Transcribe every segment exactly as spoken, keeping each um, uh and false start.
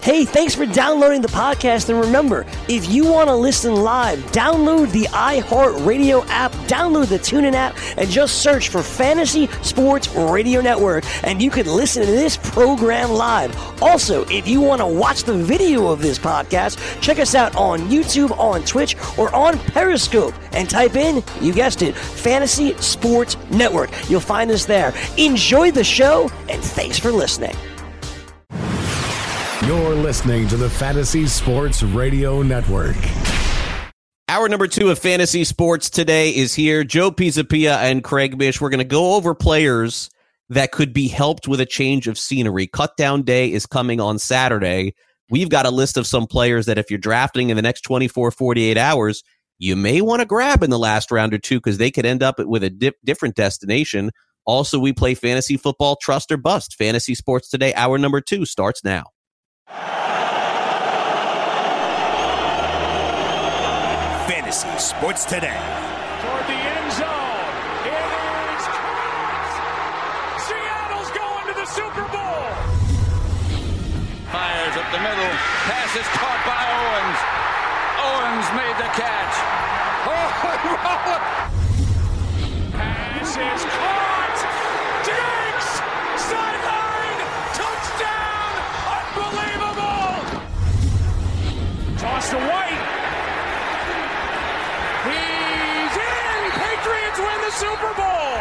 Hey, thanks for downloading the podcast. And remember, if you want to listen live, download the iHeartRadio app, download the TuneIn app, and just search for Fantasy Sports Radio Network, and you can listen to this program live. Also, if you want to watch the video of this podcast, check us out on YouTube, on Twitch, or on Periscope, and type in, you guessed it, Fantasy Sports Network. You'll find us there. Enjoy the show, and thanks for listening. You're listening to the Fantasy Sports Radio Network. Hour number two of Fantasy Sports Today is here. Joe Pisapia and Craig Mish. We're going to go over players that could be helped with a change of scenery. Cutdown day is coming on Saturday. We've got a list of some players that if you're drafting in the next twenty-four, forty-eight hours, you may want to grab in the last round or two because they could end up with a dip, different destination. Also, we play fantasy football, trust or bust. Fantasy Sports Today, hour number two starts now. Fantasy Sports Today. Toward the end zone. It is caught. Seattle's going to the Super Bowl. Fires up the middle. Pass is caught by Owens. Owens made the catch. Oh, pass is caught. Diggs. Sideline. Touchdown. Unbelievable. Toss to White. He's in! Patriots win the Super Bowl!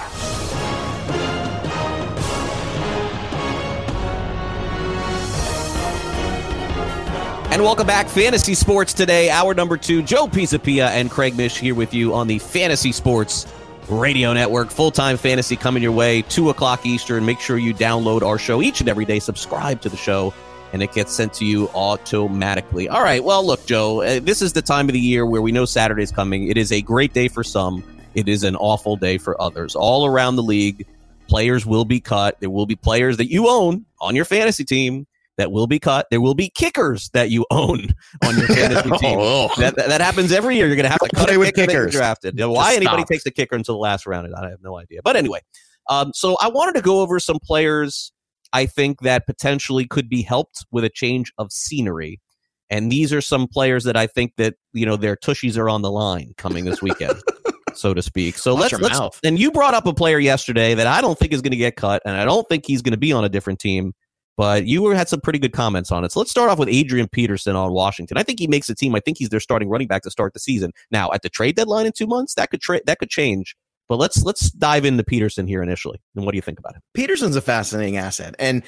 And welcome back, Fantasy Sports Today, hour number two. Joe Pisapia and Craig Mish here with you on the Fantasy Sports Radio Network. Full-time fantasy coming your way, two o'clock Eastern. Make sure you download our show each and every day. Subscribe to the show, and it gets sent to you automatically. All right, well, look, Joe, uh, this is the time of the year where we know Saturday's coming. It is a great day for some. It is an awful day for others. All around the league, players will be cut. There will be players that you own on your fantasy team that will be cut. There will be kickers that you own on your fantasy team. oh, oh. That, that happens every year. You're going to have to cut Play a with kicker that you kickers. drafted. You know, why Just anybody stop. takes the kicker until the last round, I have no idea. But anyway, um, so I wanted to go over some players I think that potentially could be helped with a change of scenery. And these are some players that I think that, you know, their tushies are on the line coming this weekend, so to speak. So Watch let's, your let's mouth. and you brought up a player yesterday that I don't think is going to get cut, and I don't think he's going to be on a different team, but you had some pretty good comments on it. So let's start off with Adrian Peterson on Washington. I think he makes the team. I think he's their starting running back to start the season. Now, at the trade deadline in two months, that could tra- that could change. But let's let's dive into Peterson here initially. And what do you think about him? Peterson's a fascinating asset, and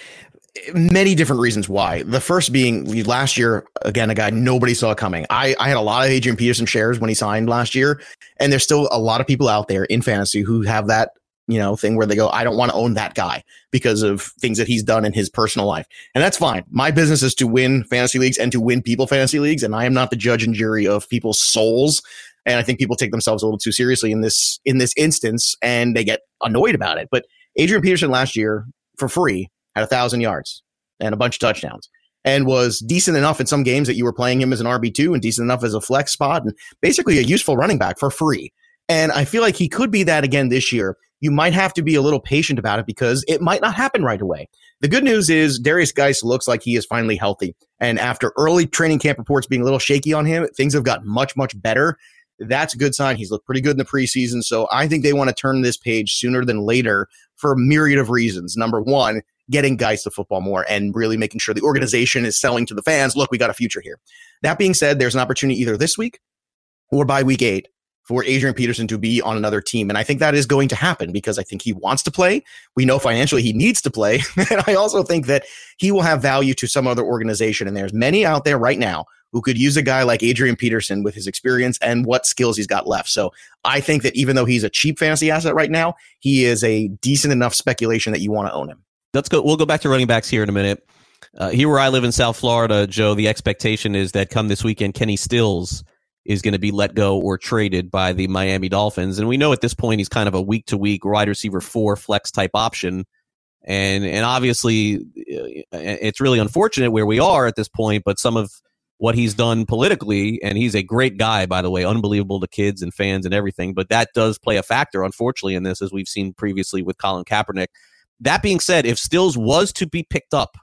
many different reasons why. The first being last year, again, a guy nobody saw coming. I, I had a lot of Adrian Peterson shares when he signed last year, and there's still a lot of people out there in fantasy who have that, you know, thing where they go, I don't want to own that guy because of things that he's done in his personal life. And that's fine. My business is to win fantasy leagues and to win people fantasy leagues, and I am not the judge and jury of people's souls. And I think people take themselves a little too seriously in this in this instance, and they get annoyed about it. But Adrian Peterson last year, for free, had a thousand yards and a bunch of touchdowns, and was decent enough in some games that you were playing him as an R B two and decent enough as a flex spot, and basically a useful running back for free. And I feel like he could be that again this year. You might have to be a little patient about it because it might not happen right away. The good news is Darius Geis looks like he is finally healthy. And after early training camp reports being a little shaky on him, things have gotten much, much better. That's a good sign. He's looked pretty good in the preseason. So I think they want to turn this page sooner than later for a myriad of reasons. Number one, getting Geis to football more and really making sure the organization is selling to the fans, look, we got a future here. That being said, there's an opportunity either this week or by week eight for Adrian Peterson to be on another team. And I think that is going to happen because I think he wants to play. We know financially he needs to play. And I also think that he will have value to some other organization. And there's many out there right now who could use a guy like Adrian Peterson with his experience and what skills he's got left. So I think that even though he's a cheap fantasy asset right now, he is a decent enough speculation that you want to own him. Let's go. We'll go back to running backs here in a minute. Uh, here where I live in South Florida, Joe, the expectation is that come this weekend, Kenny Stills is going to be let go or traded by the Miami Dolphins. And we know at this point he's kind of a week-to-week wide receiver four flex type option. And and obviously it's really unfortunate where we are at this point, but some of what he's done politically, and he's a great guy, by the way, unbelievable to kids and fans and everything, but that does play a factor, unfortunately, in this, as we've seen previously with Colin Kaepernick. That being said, if Stills was to be picked up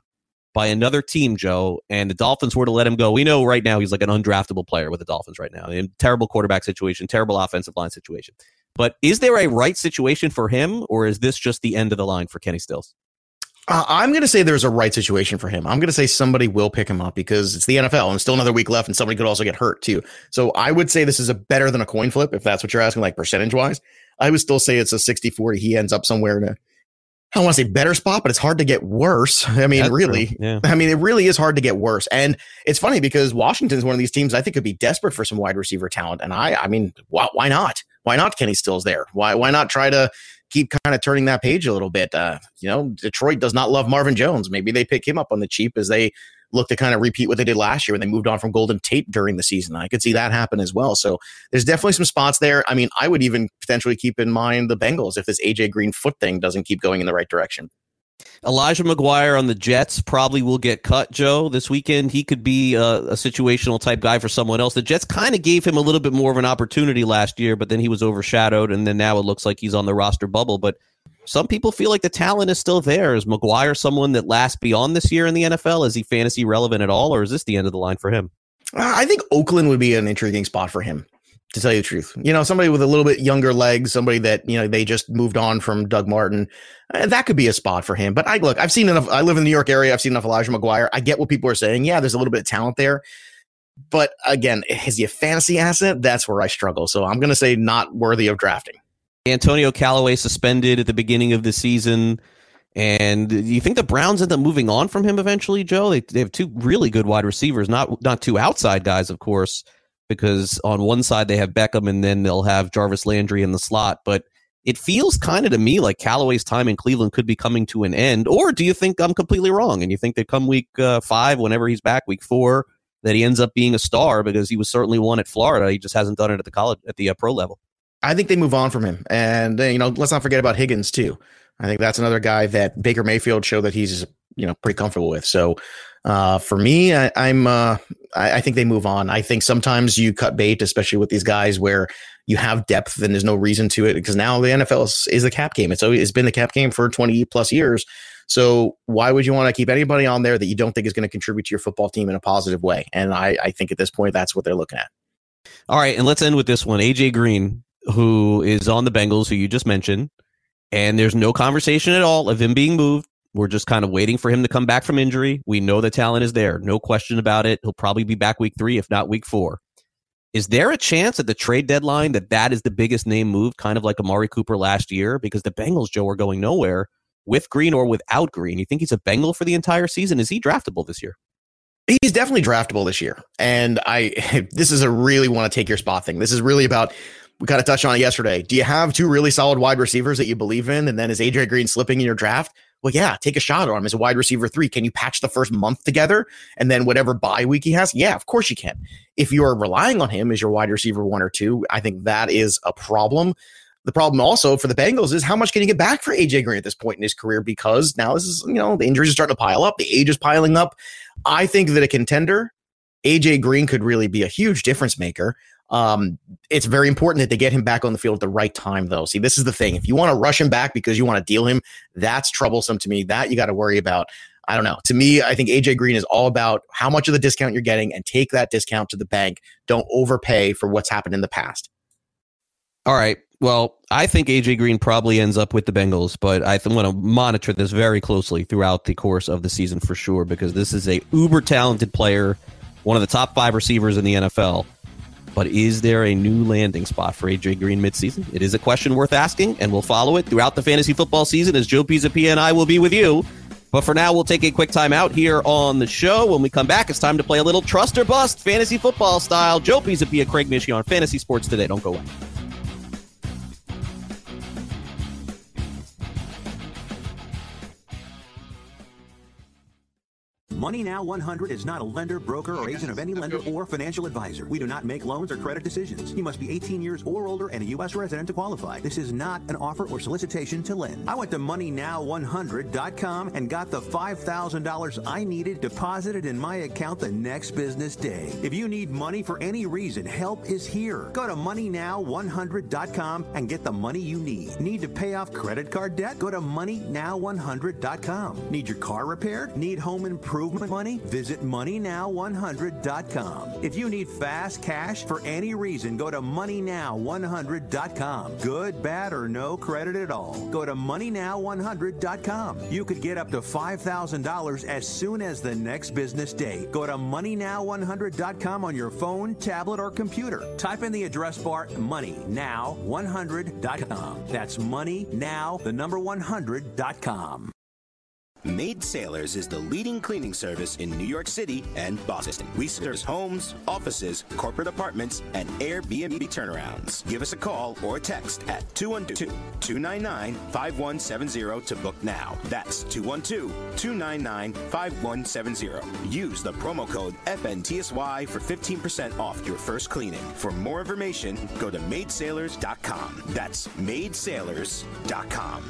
by another team, Joe, and the Dolphins were to let him go, we know right now he's like an undraftable player with the Dolphins right now. In terrible quarterback situation, terrible offensive line situation. But is there a right situation for him, or is this just the end of the line for Kenny Stills? Uh, I'm going to say there's a right situation for him. I'm going to say somebody will pick him up because it's the N F L and still another week left, and somebody could also get hurt too. So I would say this is a better than a coin flip, if that's what you're asking, like percentage wise. I would still say it's a sixty forty. He ends up somewhere in a, I don't want to say better spot, but it's hard to get worse. I mean, That's really, yeah. I mean, it really is hard to get worse. And it's funny because Washington's one of these teams I think could be desperate for some wide receiver talent. And I, I mean, why, why not? Why not Kenny Stills there? Why, why not try to keep kind of turning that page a little bit? Uh, you know, Detroit does not love Marvin Jones. Maybe they pick him up on the cheap as they look to kind of repeat what they did last year when they moved on from Golden Tate during the season. I could see that happen as well. So there's definitely some spots there. I mean, I would even potentially keep in mind the Bengals if this A J Green foot thing doesn't keep going in the right direction. Elijah McGuire on the Jets probably will get cut, Joe, this weekend. He could be a, a situational type guy for someone else. The Jets kind of gave him a little bit more of an opportunity last year, but then he was overshadowed, and then now it looks like he's on the roster bubble. But some people feel like the talent is still there. Is McGuire someone that lasts beyond this year in the N F L? Is he fantasy relevant at all, or is this the end of the line for him? I think Oakland would be an intriguing spot for him, to tell you the truth. You know, somebody with a little bit younger legs, somebody that, you know, they just moved on from Doug Martin. Uh, that could be a spot for him. But I look, I've seen enough. I live in the New York area. I've seen enough Elijah McGuire. I get what people are saying. Yeah, there's a little bit of talent there. But again, is he a fantasy asset? That's where I struggle. So I'm going to say not worthy of drafting. Antonio Callaway suspended at the beginning of the season. And do you think the Browns end up moving on from him eventually, Joe? They, they have two really good wide receivers, not not two outside guys, of course, because on one side they have Beckham and then they'll have Jarvis Landry in the slot. But it feels kind of to me like Callaway's time in Cleveland could be coming to an end. Or do you think I'm completely wrong? And you think that come week uh, five, whenever he's back, week four, that he ends up being a star because he was certainly one at Florida. He just hasn't done it at the college, at the uh, pro level. I think they move on from him. And, uh, you know, let's not forget about Higgins, too. I think that's another guy that Baker Mayfield showed that he's, you know, pretty comfortable with. So uh, for me, I, I'm uh, I, I think they move on. I think sometimes you cut bait, especially with these guys where you have depth and there's no reason to it, because now the N F L is, is the cap game. It's always it's been the cap game for twenty plus years. So why would you want to keep anybody on there that you don't think is going to contribute to your football team in a positive way? And I, I think at this point, that's what they're looking at. All right. And let's end with this one. A J Green, who is on the Bengals, who you just mentioned, and there's no conversation at all of him being moved. We're just kind of waiting for him to come back from injury. We know the talent is there. No question about it. He'll probably be back week three, if not week four. Is there a chance at the trade deadline that that is the biggest name move, kind of like Amari Cooper last year? Because the Bengals, Joe, are going nowhere with Green or without Green. You think he's a Bengal for the entire season? Is he draftable this year? He's definitely draftable this year. And I, this is a really want to take your spot thing. This is really about, we kind of touched on it yesterday. Do you have two really solid wide receivers that you believe in? And then is A J Green slipping in your draft? Well, yeah, take a shot on him as a wide receiver three. Can you patch the first month together? And then whatever bye week he has? Yeah, of course you can. If you are relying on him as your wide receiver one or two, I think that is a problem. The problem also for the Bengals is how much can you get back for A J Green at this point in his career? Because now this is, you know, the injuries are starting to pile up. The age is piling up. I think that a contender, A J Green could really be a huge difference maker. Um, it's very important that they get him back on the field at the right time, though. See, this is the thing. If you want to rush him back because you want to deal him, that's troublesome to me. That you got to worry about. I don't know. To me, I think A J Green is all about how much of the discount you're getting and take that discount to the bank. Don't overpay for what's happened in the past. All right. Well, I think A J Green probably ends up with the Bengals, but I want to monitor this very closely throughout the course of the season for sure, because this is a uber talented player, one of the top five receivers in the N F L. But is there a new landing spot for A J Green midseason? It is a question worth asking, and we'll follow it throughout the fantasy football season as Joe Pisapia and I will be with you. But for now, we'll take a quick time out here on the show. When we come back, it's time to play a little Trust or Bust fantasy football style. Joe Pisapia, Craig Mish on Fantasy Sports Today. Don't go away. Money Now one hundred is not a lender, broker, or agent of any lender or financial advisor. We do not make loans or credit decisions. You must be eighteen years or older and a U S resident to qualify. This is not an offer or solicitation to lend. I went to money now one hundred dot com and got the five thousand dollars I needed deposited in my account the next business day. If you need money for any reason, help is here. Go to money now one hundred dot com and get the money you need. Need to pay off credit card debt? Go to money now one hundred dot com. Need your car repaired? Need home improvement money? Visit money now one hundred dot com. If you need fast cash for any reason, go to money now one hundred dot com. Good, bad, or no credit at all. Go to money now one hundred dot com. You could get up to five thousand dollars as soon as the next business day. Go to money now one hundred dot com on your phone, tablet, or computer. Type in the address bar money now one hundred dot com. That's money now, the number one hundred dot com. Maid Sailors is the leading cleaning service in New York City and Boston. We service homes, offices, corporate apartments, and Airbnb turnarounds. Give us a call or a text at two one two, two nine nine, five one seven zero to book now. That's two one two, two nine nine, five one seven zero. Use the promo code F N T S Y for fifteen percent off your first cleaning. For more information, go to maid sailors dot com. That's maid sailors dot com.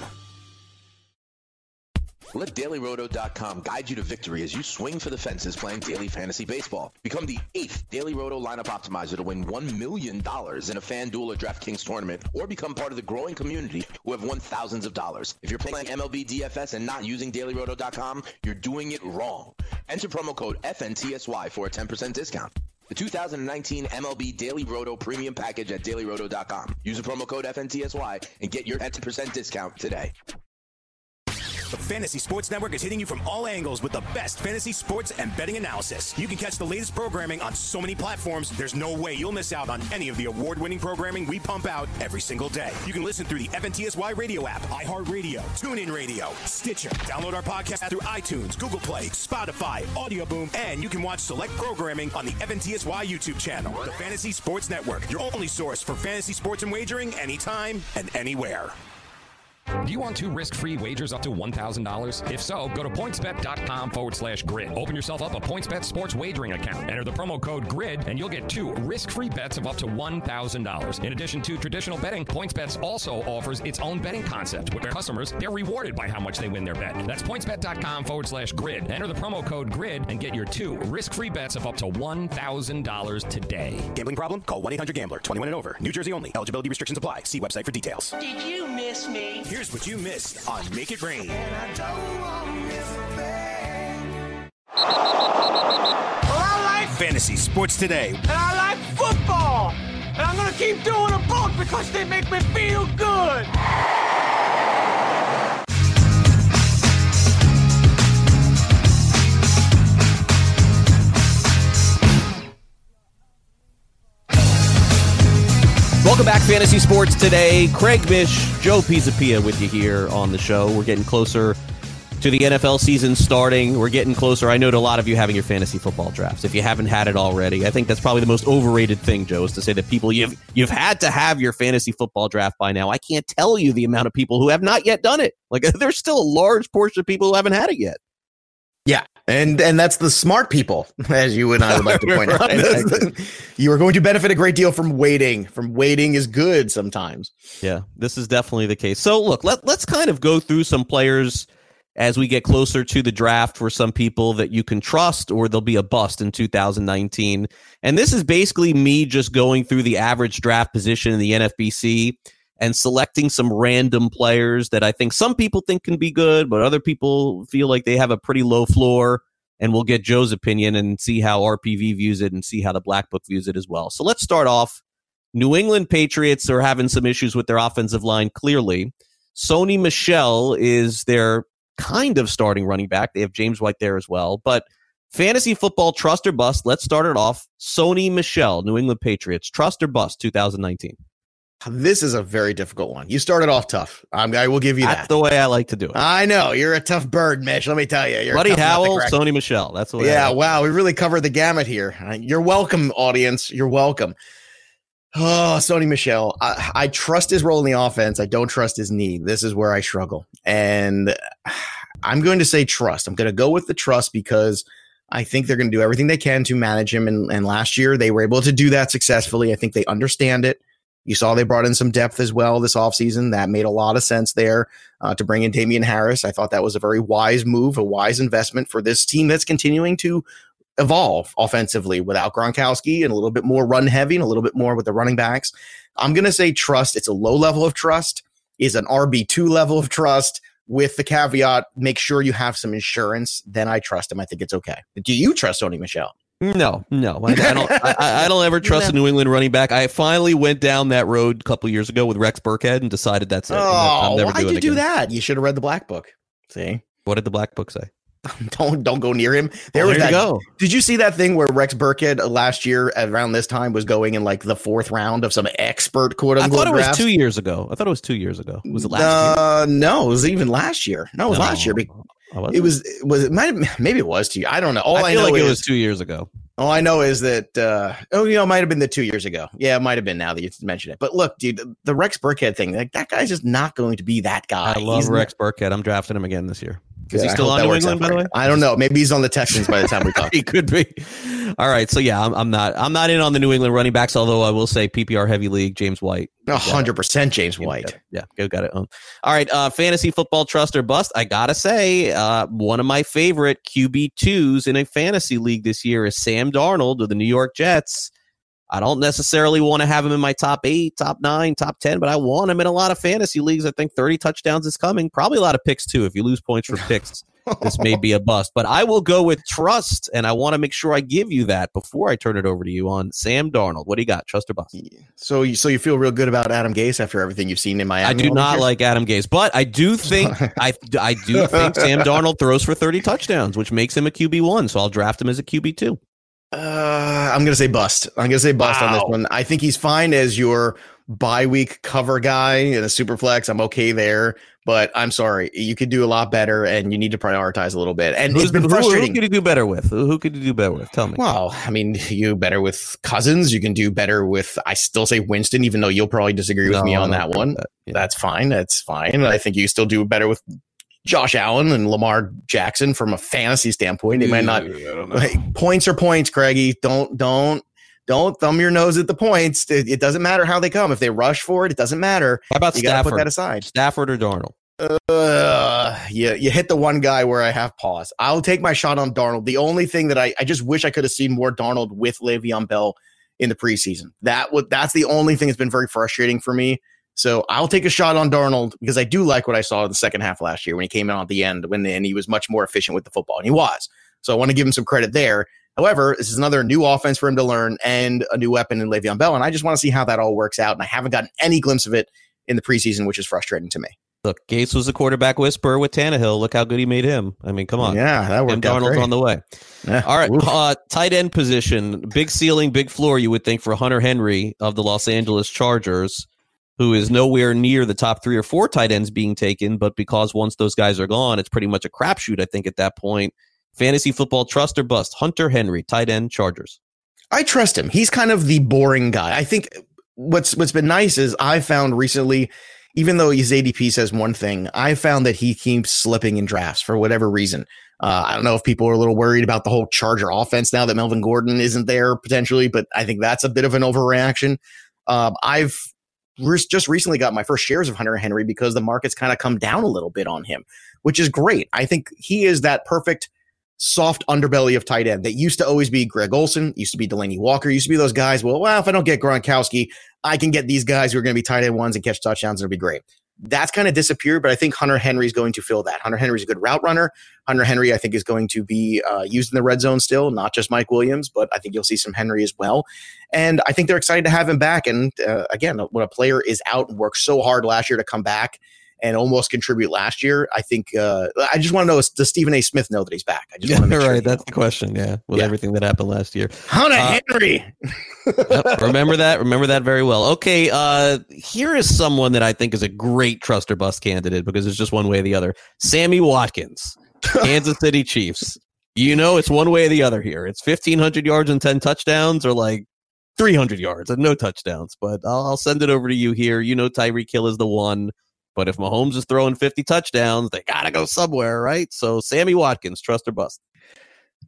Let Daily Roto dot com guide you to victory as you swing for the fences playing daily fantasy baseball. Become the eighth Daily Roto lineup optimizer to win one million dollars in a FanDuel or DraftKings tournament, or become part of the growing community who have won thousands of dollars. If you're playing M L B D F S and not using Daily Roto dot com, you're doing it wrong. Enter promo code F N T S Y for a ten percent discount. The two thousand nineteen M L B Daily Roto Premium Package at Daily Roto dot com. Use the promo code F N T S Y and get your ten percent discount today. The Fantasy Sports Network is hitting you from all angles with the best fantasy sports and betting analysis. You can catch the latest programming on so many platforms, there's no way you'll miss out on any of the award-winning programming we pump out every single day. You can listen through the F N T S Y radio app, iHeartRadio, TuneIn Radio, Stitcher. Download our podcast through iTunes, Google Play, Spotify, Audio Boom, and you can watch select programming on the F N T S Y YouTube channel. The Fantasy Sports Network, your only source for fantasy sports and wagering anytime and anywhere. Do you want two risk-free wagers up to one thousand dollars? If so, go to pointsbet.com forward slash grid. Open yourself up a PointsBet sports wagering account. Enter the promo code GRID, and you'll get two risk-free bets of up to one thousand dollars. In addition to traditional betting, PointsBet also offers its own betting concept, where customers, they're rewarded by how much they win their bet. That's pointsbet.com forward slash grid. Enter the promo code GRID and get your two risk-free bets of up to one thousand dollars today. Gambling problem? Call one eight hundred gambler. twenty-one and over. New Jersey only. Eligibility restrictions apply. See website for details. Did you miss me? Here's what you missed on Make It Rain. And I don't want to miss a thing. Well, I like Fantasy Sports Today. And I like football. And I'm going to keep doing them both because they make me feel good. Welcome back, Fantasy Sports Today. Craig Mish, Joe Pisapia with you here on the show. We're getting closer to the N F L season starting. We're getting closer. I know to a lot of you having your fantasy football drafts. If you haven't had it already, I think that's probably the most overrated thing, Joe, is to say that people you've you've had to have your fantasy football draft by now. I can't tell you the amount of people who have not yet done it. Like, there's still a large portion of people who haven't had it yet. Yeah, and and that's the smart people, as you and I would like to point out. Right. You are going to benefit a great deal from waiting. From waiting is good sometimes. Yeah, this is definitely the case. So, look, let, let's kind of go through some players as we get closer to the draft for some people that you can trust, or they'll be a bust in two thousand nineteen. And this is basically me just going through the average draft position in the N F B C and selecting some random players that I think some people think can be good, but other people feel like they have a pretty low floor. And we'll get Joe's opinion and see how R P V views it and see how the Black Book views it as well. So let's start off. New England Patriots are having some issues with their offensive line, clearly. Sony Michel is their kind of starting running back. They have James White there as well. But fantasy football, trust or bust, let's start it off. Sony Michel, New England Patriots, trust or bust two thousand nineteen. This is a very difficult one. You started off tough. I'm, I will give you That's that. the way I like to do it. I know. You're a tough bird, Mitch. Let me tell you. You're Buddy Howell, Sony Michel. That's the way Yeah, I like wow. We really covered the gamut here. Uh, you're welcome, audience. You're welcome. Oh, Sony Michel. I, I trust his role in the offense. I don't trust his knee. This is where I struggle. And I'm going to say trust. I'm going to go with the trust because I think they're going to do everything they can to manage him. And, and last year they were able to do that successfully. I think they understand it. You saw they brought in some depth as well this offseason. That made a lot of sense there uh, to bring in Damian Harris. I thought that was a very wise move, a wise investment for this team that's continuing to evolve offensively without Gronkowski and a little bit more run heavy and a little bit more with the running backs. I'm going to say trust. It's a low level of trust, is an R B two level of trust with the caveat, make sure you have some insurance. Then I trust him. I think it's okay. Do you trust Sony Michel? No, no, I, I don't. I, I don't ever trust a New England running back. I finally went down that road a couple years ago with Rex Burkhead and decided that's it. Oh, why'd you do that? You should have read the Black Book. See, what did the Black Book say? don't don't go near him. There oh, was there that. You go. Did you see that thing where Rex Burkhead last year around this time was going in like the fourth round of some expert quote unquote? I thought it was draft? two years ago. I thought it was two years ago. Was it last uh, year? No, it was even last year. No, it was no. last year. Oh, was it, it was was it might have, maybe it was two. I don't know. All I, I feel know like is, it was two years ago. All I know is that uh, oh, you know, it might have been the two years ago. Yeah, it might have been now that you mentioned it. But look, dude, the, the Rex Burkhead thing, like that guy's just not going to be that guy. I love he's Rex not, Burkhead. I'm drafting him again this year. Is yeah, he still on New England, by the way? I don't know. Maybe he's on the Texans by the time we talk. He could be. All right. So yeah, I'm, I'm not. I'm not in on the New England running backs. Although I will say P P R heavy league, James White. A hundred percent, James White. Yeah, go got it. Um, all right. Uh, fantasy football trust or bust. I gotta say, uh, one of my favorite Q B twos in a fantasy league this year is Sam Darnold of the New York Jets. I don't necessarily want to have him in my top eight, top nine, top ten, but I want him in a lot of fantasy leagues. I think thirty touchdowns is coming. Probably a lot of picks too. If you lose points for picks, this may be a bust. But I will go with trust, and I want to make sure I give you that before I turn it over to you on Sam Darnold. What do you got, trust or bust? So, you, so you feel real good about Adam Gase after everything you've seen in Miami? I do not like Adam Gase, but I do think I I do think Sam Darnold throws for thirty touchdowns, which makes him a Q B one. So I'll draft him as a Q B two. Uh, I'm going to say bust. I'm going to say bust wow. on this one. I think he's fine as your bye week cover guy in a super flex. I'm okay there, but I'm sorry. You could do a lot better and you need to prioritize a little bit. And Who's it's been who, frustrating. Who could you do better with? Who could you do better with? Tell me. Well, I mean, you better with Cousins. You can do better with, I still say Winston, even though you'll probably disagree with no, me on that one. That. Yeah. That's fine. That's fine. I think you still do better with Josh Allen and Lamar Jackson from a fantasy standpoint. They might not like, points are points, Craigie. Don't don't don't thumb your nose at the points. It, it doesn't matter how they come. If they rush for it, it doesn't matter. How about you Stafford? Put that aside. Stafford or Darnold? Uh, you, you hit the one guy where I have pause. I'll take my shot on Darnold. The only thing that I, I just wish I could have seen more Darnold with Le'Veon Bell in the preseason. That would that's the only thing that's been very frustrating for me. So I'll take a shot on Darnold because I do like what I saw in the second half last year when he came in at the end when and he was much more efficient with the football, and he was. So I want to give him some credit there. However, this is another new offense for him to learn and a new weapon in Le'Veon Bell, and I just want to see how that all works out. And I haven't gotten any glimpse of it in the preseason, which is frustrating to me. Look, Gates was the quarterback whisperer with Tannehill. Look how good he made him. I mean, come on. Yeah, that worked and out Darnold's great. on the way. Yeah. All right, uh, tight end position, big ceiling, big floor, you would think, for Hunter Henry of the Los Angeles Chargers, who is nowhere near the top three or four tight ends being taken, but because once those guys are gone, it's pretty much a crapshoot, I think, at that point. Fantasy football, trust or bust? Hunter Henry, tight end, Chargers. I trust him. He's kind of the boring guy. I think what's what's been nice is I found recently, even though his A D P says one thing, I found that he keeps slipping in drafts for whatever reason. Uh, I don't know if people are a little worried about the whole Charger offense now that Melvin Gordon isn't there potentially, but I think that's a bit of an overreaction. Um, I've just recently got my first shares of Hunter Henry because the market's kind of come down a little bit on him, which is great. I think he is that perfect soft underbelly of tight end that used to always be Greg Olsen, used to be Delaney Walker, used to be those guys. Well, well, if I don't get Gronkowski, I can get these guys who are going to be tight end ones and catch touchdowns. It'll be great. That's kind of disappeared, but I think Hunter Henry is going to fill that. Hunter Henry's a good route runner. Hunter Henry, I think, is going to be uh, used in the red zone still, not just Mike Williams, but I think you'll see some Henry as well. And I think they're excited to have him back. And uh, again, when a player is out and worked so hard last year to come back and almost contribute last year, I think uh, I just want to know, does Stephen A. Smith know that he's back? I just yeah, want to make right. sure That's the question. Yeah, with yeah. everything that happened last year, Hunter uh, Henry. Yep, remember that. Remember that very well. Okay, uh, here is someone that I think is a great trust or bust candidate because it's just one way or the other. Sammy Watkins, Kansas City Chiefs. You know, it's one way or the other here. It's fifteen hundred yards and ten touchdowns, or like three hundred yards and no touchdowns. But I'll, I'll send it over to you here. You know, Tyreek Hill is the one. But if Mahomes is throwing fifty touchdowns, they got to go somewhere, right? So Sammy Watkins, trust or bust?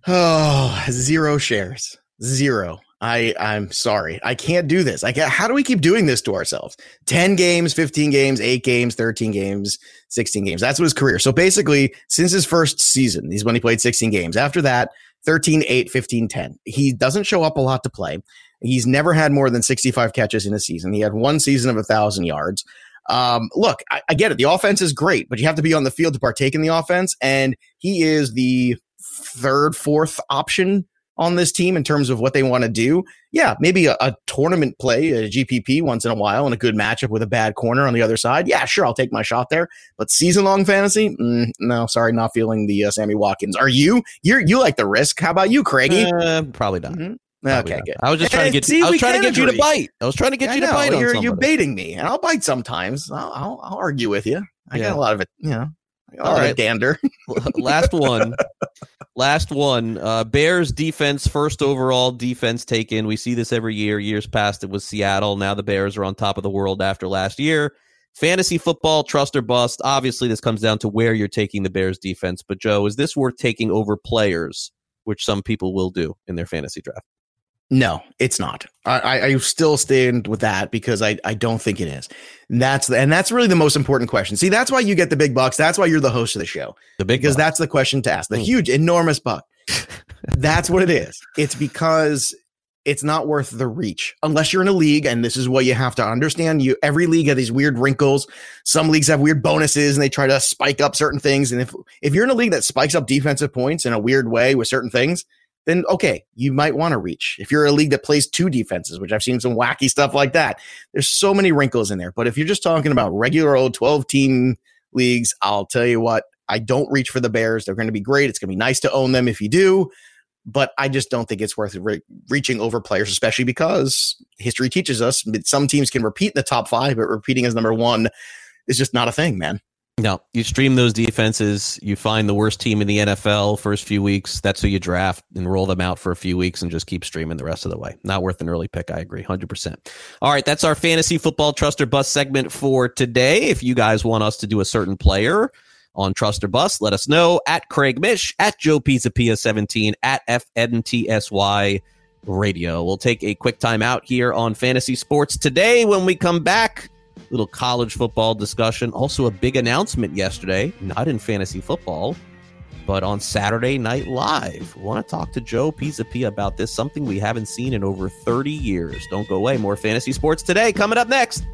Oh, zero shares. Zero. I, I'm sorry. I can't do this. I can't, how do we keep doing this to ourselves? ten games, fifteen games, eight games, thirteen games, sixteen games. That's what his career. So basically, since his first season, he's when he played sixteen games. After that, thirteen, eight, fifteen, ten. He doesn't show up a lot to play. He's never had more than sixty-five catches in a season. He had one season of one thousand yards. Um, look, I, I get it. The offense is great, but you have to be on the field to partake in the offense. And he is the third, fourth option on this team in terms of what they want to do. Yeah, maybe a, a tournament play, a G P P once in a while, and a good matchup with a bad corner on the other side. Yeah, sure, I'll take my shot there. But season-long fantasy? Mm, no, sorry, not feeling the uh, Sammy Watkins. Are you? You're you like the risk? How about you, Craigie? Uh, probably not. Mm-hmm. Probably okay, not. good. I was just trying and to get. See, I was trying to get agree. you to bite. I was trying to get I you to know, bite. You're, on you're somebody. baiting me, and I'll bite sometimes. I'll, I'll, I'll argue with you. I Yeah. got a lot of it, you know. All All right, right. dander. Last one. Last one. Uh, Bears defense, first overall defense taken. We see this every year. Years past, it was Seattle. Now the Bears are on top of the world after last year. Fantasy football, trust or bust. Obviously, this comes down to where you're taking the Bears defense. But, Joe, is this worth taking over players, which some people will do in their fantasy draft? No, it's not. I, I, I still stand with that because I, I don't think it is. And that's the, and that's really the most important question. See, that's why you get the big bucks. That's why you're the host of the show. The big because buck. that's the question to ask. The Mm. huge, enormous buck. That's what it is. It's because it's not worth the reach unless you're in a league. And this is what you have to understand. You every league has these weird wrinkles. Some leagues have weird bonuses and they try to spike up certain things. And if if you're in a league that spikes up defensive points in a weird way with certain things, then okay, you might want to reach. If you're a league that plays two defenses, which I've seen some wacky stuff like that, there's so many wrinkles in there. But if you're just talking about regular old twelve team leagues, I'll tell you what, I don't reach for the Bears. They're going to be great. It's going to be nice to own them if you do, but I just don't think it's worth re- reaching over players, especially because history teaches us that some teams can repeat in the top five, but repeating as number one is just not a thing, man. No, you stream those defenses, you find the worst team in the N F L first few weeks. That's who you draft and roll them out for a few weeks and just keep streaming the rest of the way. Not worth an early pick. I agree. one hundred percent. All right. That's our fantasy football trust or bust segment for today. If you guys want us to do a certain player on trust or bust, let us know at Craig Mish, at Joe Pizzapia seventeen, at F N T S Y Radio. We'll take a quick time out here on Fantasy Sports Today. When we come back, little college football discussion. Also a big announcement yesterday, not in fantasy football, but on Saturday Night Live. We want to talk to Joe Pizzapia about this, something we haven't seen in over thirty years. Don't go away. More Fantasy Sports Today coming up next.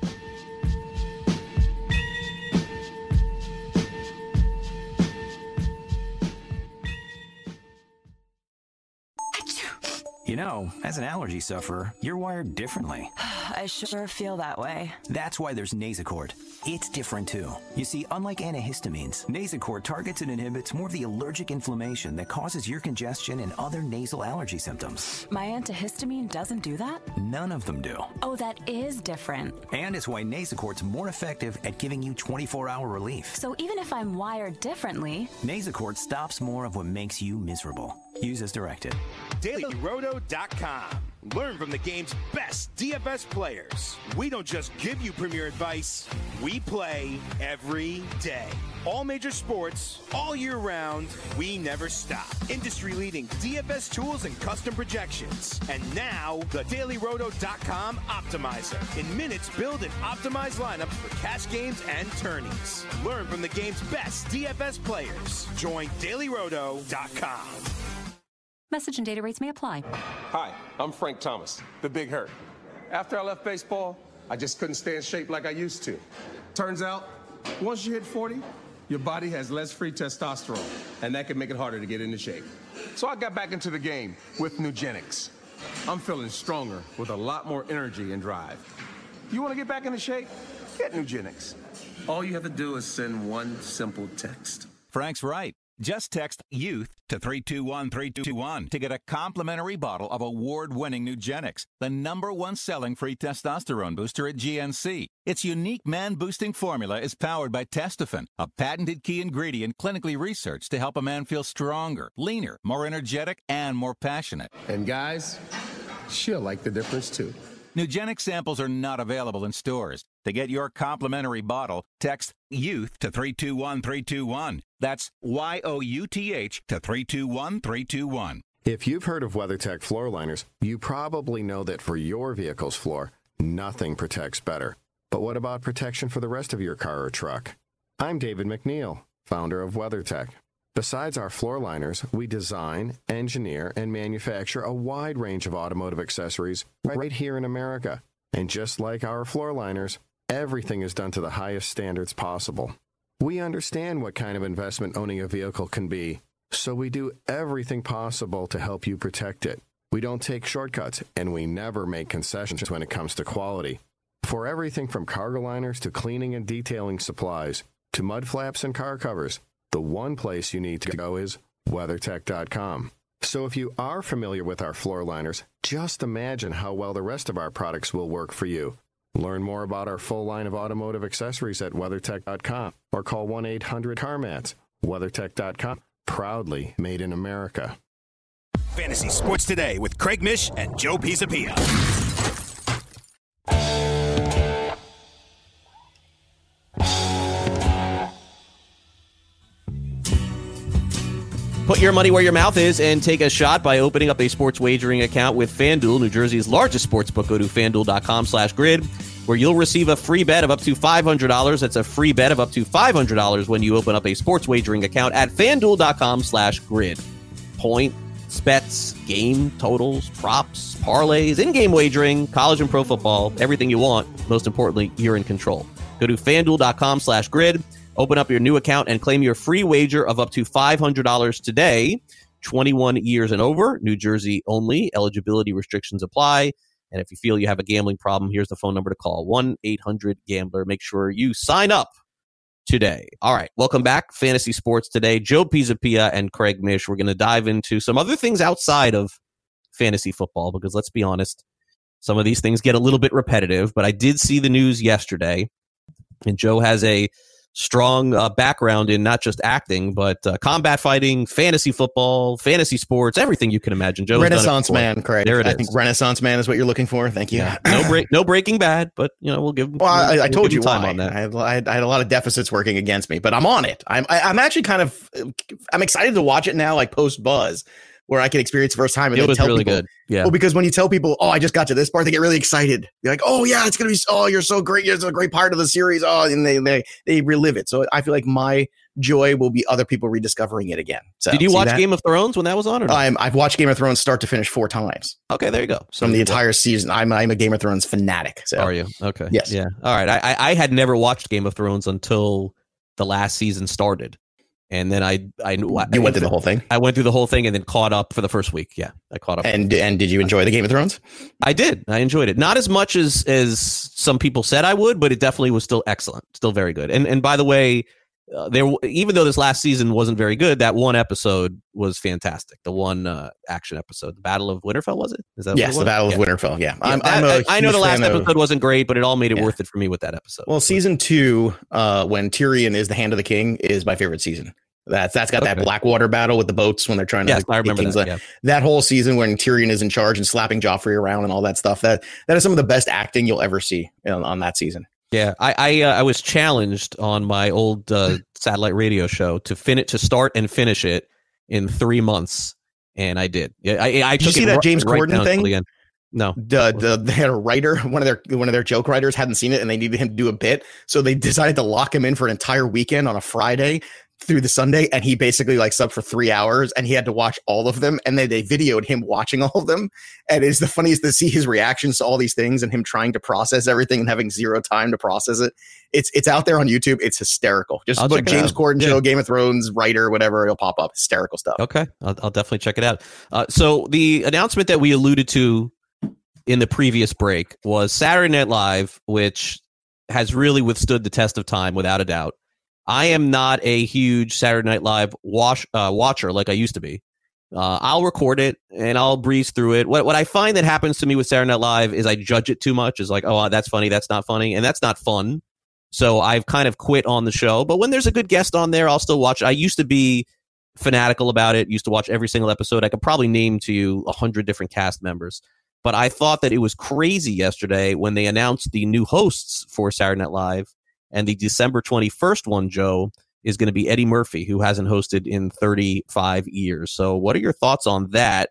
You know, as an allergy sufferer, you're wired differently. I sure feel that way. That's why there's Nasacort. It's different too. You see, unlike antihistamines, Nasacort targets and inhibits more of the allergic inflammation that causes ear congestion and other nasal allergy symptoms. My antihistamine doesn't do that? None of them do. Oh, that is different. And it's why Nasacort's more effective at giving you twenty-four hour relief. So even if I'm wired differently, Nasacort stops more of what makes you miserable. Use as directed. Daily Roto dot com. Learn from the game's best D F S players. We don't just give you premier advice, we play every day. All major sports, all year round, we never stop. Industry-leading D F S tools and custom projections. And now, the Daily Roto dot com Optimizer. In minutes, build and optimize lineups for cash games and tourneys. Learn from the game's best D F S players. Join Daily Roto dot com. Message and data rates may apply. Hi, I'm Frank Thomas, the Big Hurt. After I left baseball, I just couldn't stay in shape like I used to. Turns out, once you hit forty, your body has less free testosterone, and that can make it harder to get into shape. So I got back into the game with Nugenics. I'm feeling stronger with a lot more energy and drive. You want to get back into shape? Get Nugenics. All you have to do is send one simple text. Frank's right. Just text YOUTH to three two one three two one to get a complimentary bottle of award-winning Nugenics, the number one selling free testosterone booster at G N C. Its unique man-boosting formula is powered by Testofen, a patented key ingredient clinically researched to help a man feel stronger, leaner, more energetic, and more passionate. And guys, she'll like the difference too. Nugenics samples are not available in stores. To get your complimentary bottle, text YOUTH to three two one three two one. That's Y O U T H to three two one three two one. If you've heard of WeatherTech floor liners, you probably know that for your vehicle's floor, nothing protects better. But what about protection for the rest of your car or truck? I'm David McNeil, founder of WeatherTech. Besides our floor liners, we design, engineer, and manufacture a wide range of automotive accessories right here in America. And just like our floor liners, everything is done to the highest standards possible. We understand what kind of investment owning a vehicle can be, so we do everything possible to help you protect it. We don't take shortcuts, and we never make concessions when it comes to quality. For everything from cargo liners to cleaning and detailing supplies, to mud flaps and car covers, the one place you need to go is WeatherTech dot com. So if you are familiar with our floor liners, just imagine how well the rest of our products will work for you. Learn more about our full line of automotive accessories at WeatherTech dot com or call one eight hundred CarMats. WeatherTech dot com, proudly made in America. Fantasy Sports Today with Craig Mish and Joe Pisapia. Put your money where your mouth is and take a shot by opening up a sports wagering account with FanDuel, New Jersey's largest sportsbook. Go to FanDuel dot com slash grid, where you'll receive a free bet of up to five hundred dollars. That's a free bet of up to five hundred dollars when you open up a sports wagering account at FanDuel dot com slash grid. Points, bets, game totals, props, parlays, in-game wagering, college and pro football, everything you want. Most importantly, you're in control. Go to FanDuel dot com slash grid. Open up your new account and claim your free wager of up to five hundred dollars today. twenty-one years and over, New Jersey only. Eligibility restrictions apply. And if you feel you have a gambling problem, here's the phone number to call, one eight hundred gambler. Make sure you sign up today. All right, welcome back. Fantasy Sports Today. Joe Pisapia and Craig Mish. We're going to dive into some other things outside of fantasy football because, let's be honest, some of these things get a little bit repetitive. But I did see the news yesterday, and Joe has a strong uh, background in not just acting, but uh, combat fighting, fantasy football, fantasy sports, everything you can imagine. Joe, Renaissance man, Craig. There it I is. think Renaissance man is what you're looking for. Thank you. Yeah. No break, no Breaking Bad, but you know we'll give. Well, I, we'll, I told we'll you time why. on that. I had, I had I had a lot of deficits working against me, but I'm on it. I'm I, I'm actually kind of I'm excited to watch it now, like post Buzz, where I can experience the first time. And It then was tell really people, good. Yeah. Well, because when you tell people, oh, I just got to this part, they get really excited. They're like, oh yeah, it's gonna be. Oh, you're so great. You're a great part of the series. Oh, and they they they relive it. So I feel like my joy will be other people rediscovering it again. So, Did you watch that? Game of Thrones when that was on? Or not? I'm, I've watched Game of Thrones start to finish four times. Okay, there you go. So from the entire season, I'm I'm a Game of Thrones fanatic. So. Are you? Okay. Yes. Yeah. All right. I I had never watched Game of Thrones until the last season started, and then I I you I, went through the whole thing. I went through the whole thing and then caught up for the first week. Yeah, I caught up. And and did you enjoy the Game of Thrones? I did. I enjoyed it. Not as much as as some people said I would, but it definitely was still excellent. Still very good. And and by the way. Uh, there, even though this last season wasn't very good, that one episode was fantastic. The one uh, action episode, the Battle of Winterfell, was it? Is that yes, what it was? the Battle yeah. of Winterfell. Yeah, yeah I'm, that, I'm a I, I know the last episode of, wasn't great, but it all made it yeah. worth it for me with that episode. Well, season two, uh, when Tyrion is the Hand of the King, is my favorite season. That's that's got okay. that Blackwater battle with the boats when they're trying to. Yes, I remember that, yeah. that whole season when Tyrion is in charge and slapping Joffrey around and all that stuff. That that is some of the best acting you'll ever see on, on that season. Yeah, I I, uh, I was challenged on my old uh, satellite radio show to fin it to start and finish it in three months, and I did. Yeah, I, I did you see that right, James right Corden thing? The no, the, the they had a writer, one of their one of their joke writers hadn't seen it, and they needed him to do a bit, so they decided to lock him in for an entire weekend on a Friday through the Sunday, and he basically like subbed for three hours, and he had to watch all of them, and then they videoed him watching all of them, and it's the funniest to see his reactions to all these things and him trying to process everything and having zero time to process it. It's it's out there on YouTube. It's hysterical. Just I'll put James Corden yeah. show, Game of Thrones, writer, whatever, it'll pop up. Hysterical stuff. Okay, I'll, I'll definitely check it out. Uh, so the announcement that we alluded to in the previous break was Saturday Night Live, which has really withstood the test of time without a doubt. I am not a huge Saturday Night Live watch, uh, watcher like I used to be. Uh, I'll record it and I'll breeze through it. What what I find that happens to me with Saturday Night Live is I judge it too much. It's like, oh, that's funny, that's not funny, and that's not fun. So I've kind of quit on the show. But when there's a good guest on there, I'll still watch. I used to be fanatical about it. Used to watch every single episode. I could probably name to you a hundred different cast members. But I thought that it was crazy yesterday when they announced the new hosts for Saturday Night Live, and the December twenty-first one, Joe, is going to be Eddie Murphy, who hasn't hosted in thirty-five years. So what are your thoughts on that?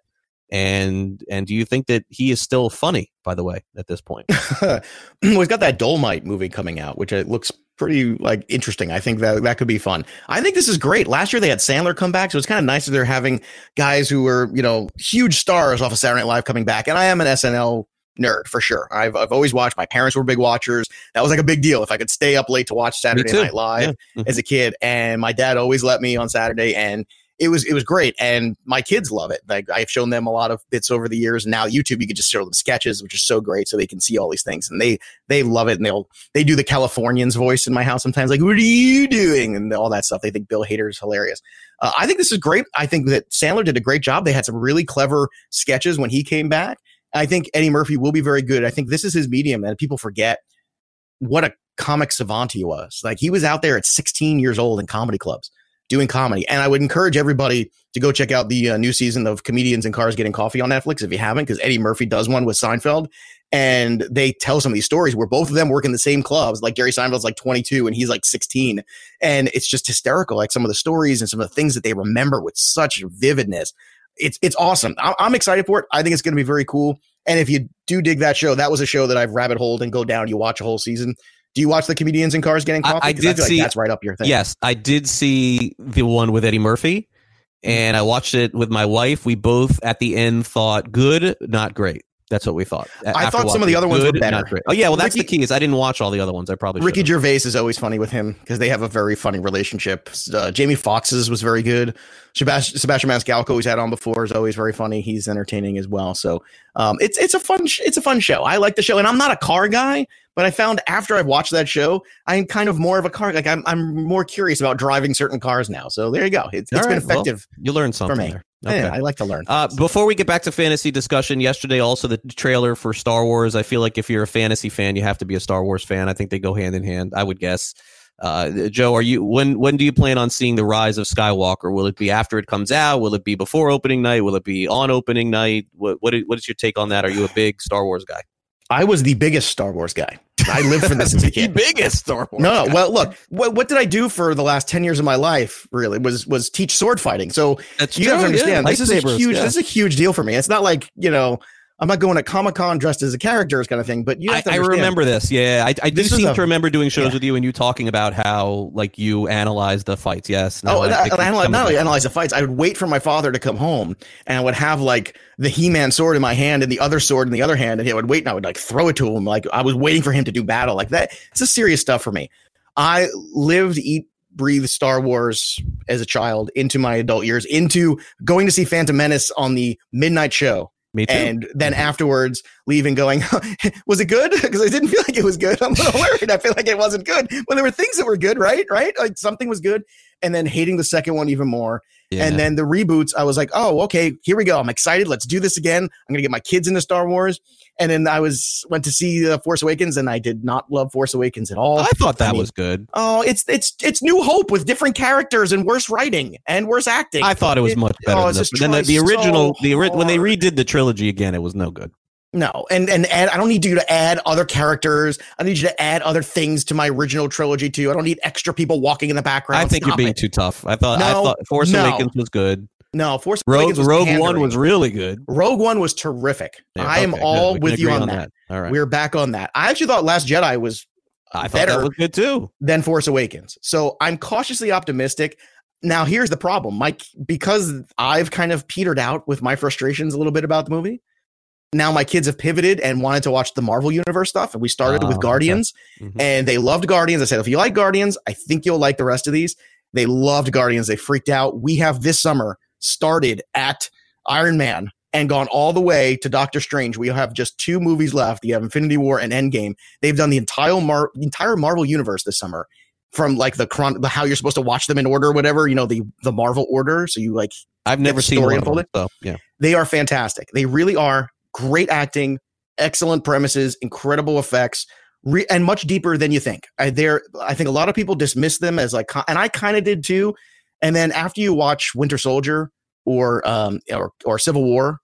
And and do you think that he is still funny, by the way, at this point? Well, he's got that Dolomite movie coming out, which it looks pretty like interesting. I think that that could be fun. I think this is great. Last year they had Sandler come back, so it's kind of nice that they're having guys who were, you know, huge stars off of Saturday Night Live coming back. And I am an S N L nerd for sure. I've I've always watched. My parents were big watchers. That was like a big deal if I could stay up late to watch Saturday Night Live yeah. as a kid. And my dad always let me on Saturday, and it was it was great. And my kids love it. Like I've shown them a lot of bits over the years. And now YouTube, you can just show them sketches, which is so great, so they can see all these things, and they they love it. And they'll they do the Californians voice in my house sometimes, like, "What are you doing?" and all that stuff. They think Bill Hader is hilarious. Uh, I think this is great. I think that Sandler did a great job. They had some really clever sketches when he came back. I think Eddie Murphy will be very good. I think this is his medium, and people forget what a comic savant he was. Like he was out there at sixteen years old in comedy clubs doing comedy. And I would encourage everybody to go check out the uh, new season of Comedians in Cars Getting Coffee on Netflix if you haven't, because Eddie Murphy does one with Seinfeld. And they tell some of these stories where both of them work in the same clubs. Like Jerry Seinfeld's like twenty-two and he's like sixteen. And it's just hysterical. Like some of the stories and some of the things that they remember with such vividness. It's it's awesome. I'm excited for it. I think it's going to be very cool. And if you do dig that show, that was a show that I've rabbit holed and go down. You watch a whole season. Do you watch the Comedians in Cars Getting Coffee? I, I did I feel see. Like that's right up your thing. Yes, I did see the one with Eddie Murphy, and I watched it with my wife. We both at the end thought good, not great. That's what we thought. I thought some of the other ones good, were better. Oh yeah, well that's Ricky, the key. Is I didn't watch all the other ones. I probably Ricky should've. Gervais is always funny with him because they have a very funny relationship. Uh, Jamie Foxx's was very good. Sebastian, Sebastian Maniscalco, who's had on before, is always very funny. He's entertaining as well. So um, it's it's a fun sh- it's a fun show. I like the show, and I'm not a car guy, but I found after I've watched that show, I'm kind of more of a car. Like I'm I'm more curious about driving certain cars now. So there you go. It's, it's been effective. Well, you learned something for me. There. Okay. Yeah, I like to learn. Uh, before we get back to fantasy discussion, yesterday also the trailer for Star Wars. I feel like if you're a fantasy fan, you have to be a Star Wars fan. I think they go hand in hand, I would guess. Uh, Joe, are you when when do you plan on seeing the Rise of Skywalker? Will it be after it comes out? Will it be before opening night? Will it be on opening night? What what is, what is your take on that? Are you a big Star Wars guy? I was the biggest Star Wars guy. I lived for this as a kid. The biggest Star Wars. No, guy. well, look, what what did I do for the last ten years of my life? Really, was was teach sword fighting. So That's you true, have to understand, yeah. this is a huge. Yeah. This is a huge deal for me. It's not like, you know, I'm not going to Comic-Con dressed as a character kind of thing. But you have to I, I understand. remember this. Yeah, I, I do This is seem a- to remember doing shows yeah. with you and you talking about how like you analyze the fights. Yes. Oh, I and I, think and I it's analyze, coming not only back. analyze the fights, I would wait for my father to come home, and I would have like the He-Man sword in my hand and the other sword in the other hand, and he would wait, and I would like throw it to him, like I was waiting for him to do battle like that. It's a serious stuff for me. I lived, eat, breathe Star Wars as a child into my adult years, into going to see Phantom Menace on the midnight show. Me too. And then afterwards leaving going, was it good? Because I didn't feel like it was good. I'm a little worried. I feel like it wasn't good. Well, there were things that were good, right? Right? Like something was good. And then hating the second one even more. Yeah. And then the reboots, I was like, oh, okay, here we go. I'm excited. Let's do this again. I'm going to get my kids into Star Wars. And then I was went to see uh, Force Awakens, and I did not love Force Awakens at all. I thought that I mean, was good. Oh, it's it's it's New Hope with different characters and worse writing and worse acting. I thought it was much better oh, than, it's the, just than the, the tries original. so the ori- when they hard. redid the trilogy again, it was no good. No, and and add, I don't need you to add other characters. I need you to add other things to my original trilogy too. I don't need extra people walking in the background. I think Stop you're being it. too tough. I thought. I No, thought Force no. Awakens was good. No, Force Rogue Awakens was Rogue One pandering. was really good. Rogue One was terrific. Yeah, I am okay, all good. We can with you agree on, on that. that. All right. We're back on that. I actually thought Last Jedi was I thought better that was good too. than Force Awakens. So I'm cautiously optimistic. Now, here's the problem, Mike, because I've kind of petered out with my frustrations a little bit about the movie. Now my kids have pivoted and wanted to watch the Marvel Universe stuff. And we started Oh, with Guardians okay. Mhm. and they loved Guardians. I said, if you like Guardians, I think you'll like the rest of these. They loved Guardians. They freaked out. We have this summer started at Iron Man and gone all the way to Doctor Strange. We have just two movies left. You have Infinity War and Endgame. They've done the entire Mar- the entire Marvel Universe this summer, from like the chron- the how you're supposed to watch them in order or whatever, you know, the the Marvel order. So you like I've get never the seen story one of them, unfolded. so yeah. They are fantastic. They really are. Great acting, excellent premises, incredible effects, re- and much deeper than you think. I, they're, I think a lot of people dismiss them as like, and I kind of did too. And then after you watch Winter Soldier or um or or Civil War,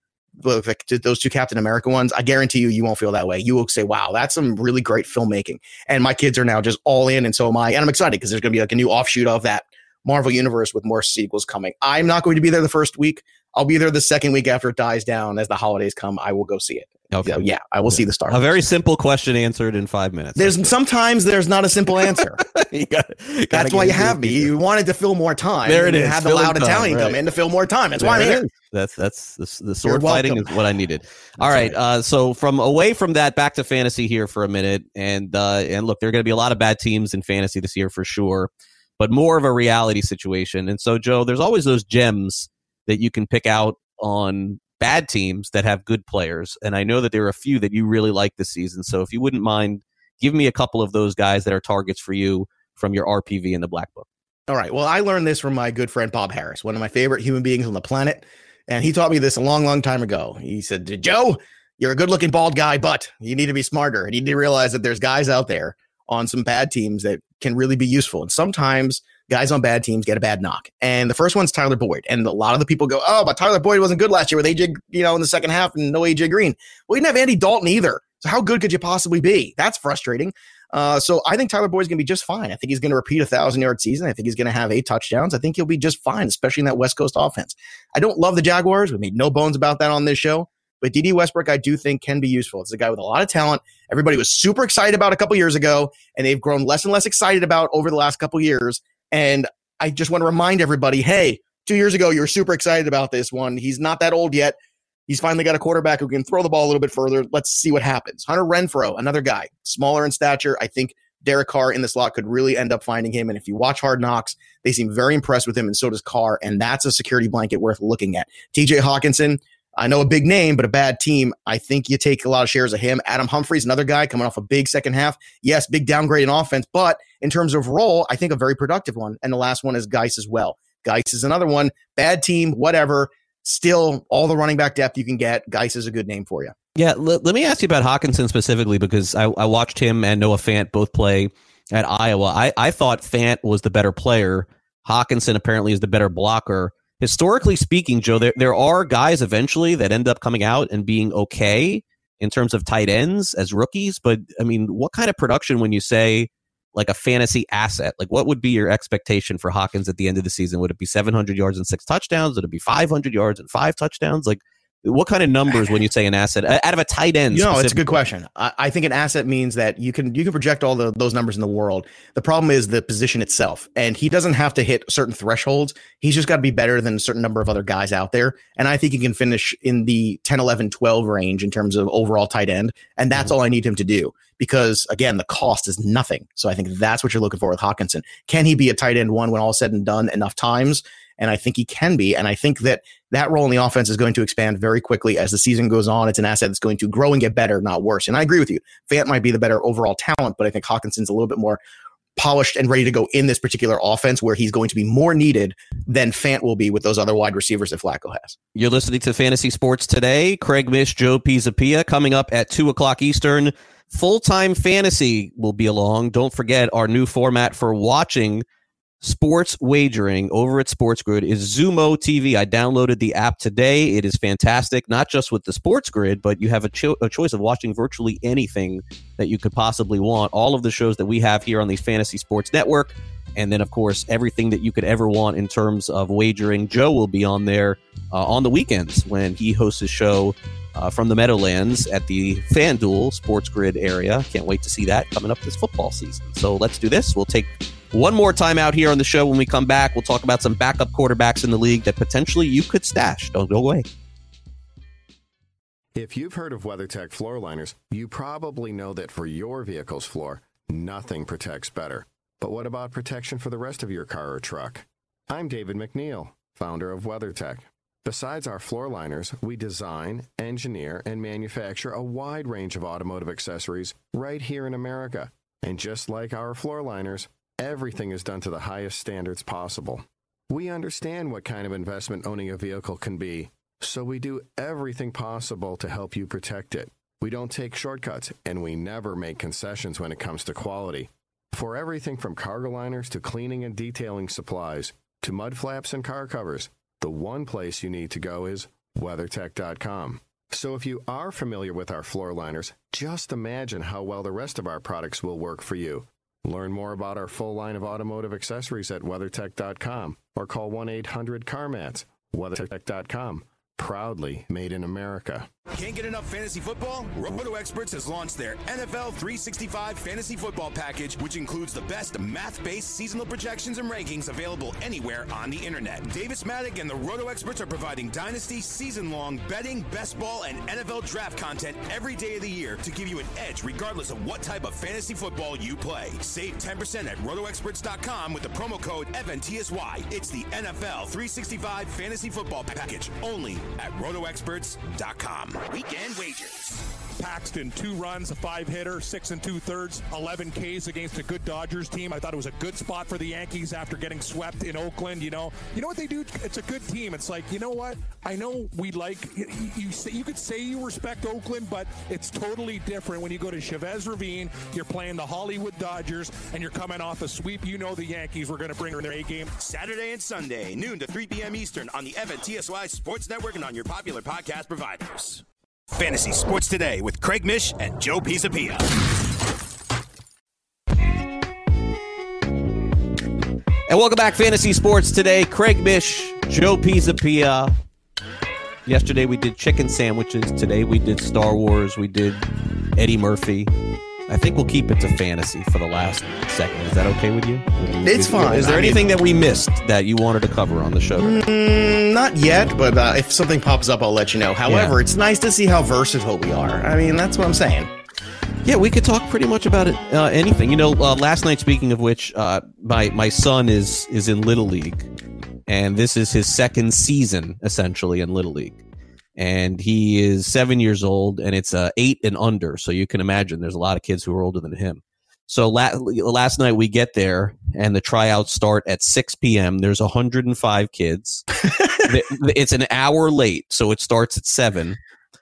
like those two Captain America ones, I guarantee you, you won't feel that way. You will say, wow, that's some really great filmmaking. And my kids are now just all in, and so am I. And I'm excited because there's going to be like a new offshoot of that Marvel Universe with more sequels coming. I'm not going to be there the first week. I'll be there the second week after it dies down. As the holidays come, I will go see it. Okay. So, yeah, I will see the Star Wars. A very simple question answered in five minutes. There's sometimes there's not a simple answer. you gotta, you That's why you have me. You wanted to fill more time. There it is. Have the loud Italian right. come in to fill more time. That's there why I'm here. That's that's the, the sword fighting is what I needed. All right. Uh, so from away from that, back to fantasy here for a minute. And uh, and look, there are going to be a lot of bad teams in fantasy this year for sure, but more of a reality situation. And so, Joe, there's always those gems that you can pick out on bad teams that have good players. And I know that there are a few that you really like this season. So if you wouldn't mind, give me a couple of those guys that are targets for you from your R P V in the Black Book. All right. Well, I learned this from my good friend Bob Harris, one of my favorite human beings on the planet. And he taught me this a long, long time ago. He said, Joe, you're a good looking bald guy, but you need to be smarter. And you need to realize that there's guys out there on some bad teams that can really be useful. And sometimes guys on bad teams get a bad knock. And the first one's Tyler Boyd. And a lot of the people go, oh, but Tyler Boyd wasn't good last year with A J, you know, in the second half and no A J Green. Well, he didn't have Andy Dalton either. So how good could you possibly be? That's frustrating. Uh, so I think Tyler Boyd's going to be just fine. I think he's going to repeat a thousand-yard season. I think he's going to have eight touchdowns. I think he'll be just fine, especially in that West Coast offense. I don't love the Jaguars. We made no bones about that on this show. But D D Westbrook, I do think, can be useful. It's a guy with a lot of talent. Everybody was super excited about a couple years ago, and they've grown less and less excited about over the last couple years. And I just want to remind everybody, hey, two years ago, you were super excited about this one. He's not that old yet. He's finally got a quarterback who can throw the ball a little bit further. Let's see what happens. Hunter Renfrow, another guy, smaller in stature. I think Derek Carr in the slot could really end up finding him. And if you watch Hard Knocks, they seem very impressed with him, and so does Carr. And that's a security blanket worth looking at. T J Hawkinson, I know a big name, but a bad team. I think you take a lot of shares of him. Adam Humphries, another guy coming off a big second half. Yes, big downgrade in offense, but in terms of role, I think a very productive one. And the last one is Geis as well. Geis is another one. Bad team, whatever. Still, all the running back depth you can get. Geis is a good name for you. Yeah, l- let me ask you about Hawkinson specifically, because I, I watched him and Noah Fant both play at Iowa. I, I thought Fant was the better player. Hawkinson apparently is the better blocker. Historically speaking, Joe, there, there are guys eventually that end up coming out and being okay in terms of tight ends as rookies. But, I mean, what kind of production when you say like a fantasy asset? Like, what would be your expectation for Hawkins at the end of the season? Would it be seven hundred yards and six touchdowns? Would it be five hundred yards and five touchdowns? Like, what kind of numbers when you say an asset out of a tight end? You know, it's a good question. I, I think an asset means that you can you can project all the, those numbers in the world. The problem is the position itself, and he doesn't have to hit certain thresholds. He's just got to be better than a certain number of other guys out there. And I think he can finish in the ten, eleven, twelve range in terms of overall tight end. And that's mm-hmm. all I need him to do, because again, the cost is nothing. So I think that's what you're looking for with Hawkinson. Can he be a tight end one when all is said and done enough times? And I think he can be. And I think that that role in the offense is going to expand very quickly as the season goes on. It's an asset that's going to grow and get better, not worse. And I agree with you. Fant might be the better overall talent, but I think Hawkinson's a little bit more polished and ready to go in this particular offense, where he's going to be more needed than Fant will be with those other wide receivers that Flacco has. You're listening to Fantasy Sports Today. Craig Mish, Joe Pisapia, coming up at two o'clock Eastern. Full-time Fantasy will be along. Don't forget, our new format for watching sports wagering over at Sports Grid is Zumo T V. I downloaded the app today. It is fantastic, not just with the Sports Grid, but you have a, cho- a choice of watching virtually anything that you could possibly want. All of the shows that we have here on the Fantasy Sports Network, and then, of course, everything that you could ever want in terms of wagering. Joe will be on there uh, on the weekends when he hosts his show uh, from the Meadowlands at the FanDuel Sports Grid area. Can't wait to see that coming up this football season. So let's do this. We'll take one more time out here on the show. When we come back, we'll talk about some backup quarterbacks in the league that potentially you could stash. Don't go away. If you've heard of WeatherTech floor liners, you probably know that for your vehicle's floor, nothing protects better. But what about protection for the rest of your car or truck? I'm David McNeil, founder of WeatherTech. Besides our floor liners, we design, engineer, and manufacture a wide range of automotive accessories right here in America. And just like our floor liners, everything is done to the highest standards possible. We understand what kind of investment owning a vehicle can be, so we do everything possible to help you protect it. We don't take shortcuts, and we never make concessions when it comes to quality. For everything from cargo liners to cleaning and detailing supplies to mud flaps and car covers, the one place you need to go is WeatherTech dot com. So if you are familiar with our floor liners, just imagine how well the rest of our products will work for you. Learn more about our full line of automotive accessories at WeatherTech dot com or call one eight hundred car mats. WeatherTech dot com. Proudly made in America. Can't get enough fantasy football? Roto Experts has launched their N F L three sixty-five Fantasy Football Package, which includes the best math-based seasonal projections and rankings available anywhere on the internet. Davis Maddock and the Roto Experts are providing Dynasty, season-long betting, best ball, and N F L draft content every day of the year to give you an edge regardless of what type of fantasy football you play. Save ten percent at Roto Experts dot com with the promo code F N T S Y. It's the N F L three sixty-five Fantasy Football Package, only at Roto Experts dot com. Weekend wagers. Paxton, two runs, a five-hitter, six and two-thirds, eleven Ks against a good Dodgers team. I thought it was a good spot for the Yankees after getting swept in Oakland. You know, you know what they do? It's a good team. It's like, you know what? I know we like you. You, say, you could say you respect Oakland, but it's totally different when you go to Chavez Ravine. You're playing the Hollywood Dodgers, and you're coming off a sweep. You know the Yankees were going to bring their A game. Saturday and Sunday, noon to three p.m. Eastern on the F N T S Y Sports Network and on your popular podcast providers. Fantasy Sports Today with Craig Mish and Joe Pisapia. And welcome back, Fantasy Sports Today. Craig Mish, Joe Pisapia. Yesterday we did chicken sandwiches. Today we did Star Wars. We did Eddie Murphy. I think we'll keep it to fantasy for the last segment. Is that okay with you? It's fine. Is there I anything mean, that we missed that you wanted to cover on the show? Mm, not yet, but uh, if something pops up, I'll let you know. However, yeah. It's nice to see how versatile we are. I mean, that's what I'm saying. Yeah, we could talk pretty much about it, uh, anything. You know, uh, last night, speaking of which, uh, my, my son is is in Little League, and this is his second season, essentially, in Little League. And he is seven years old, and it's uh, eight and under. So you can imagine there's a lot of kids who are older than him. So la- last night we get there, and the tryouts start at six p.m. There's one hundred five kids. It's an hour late, so it starts at seven.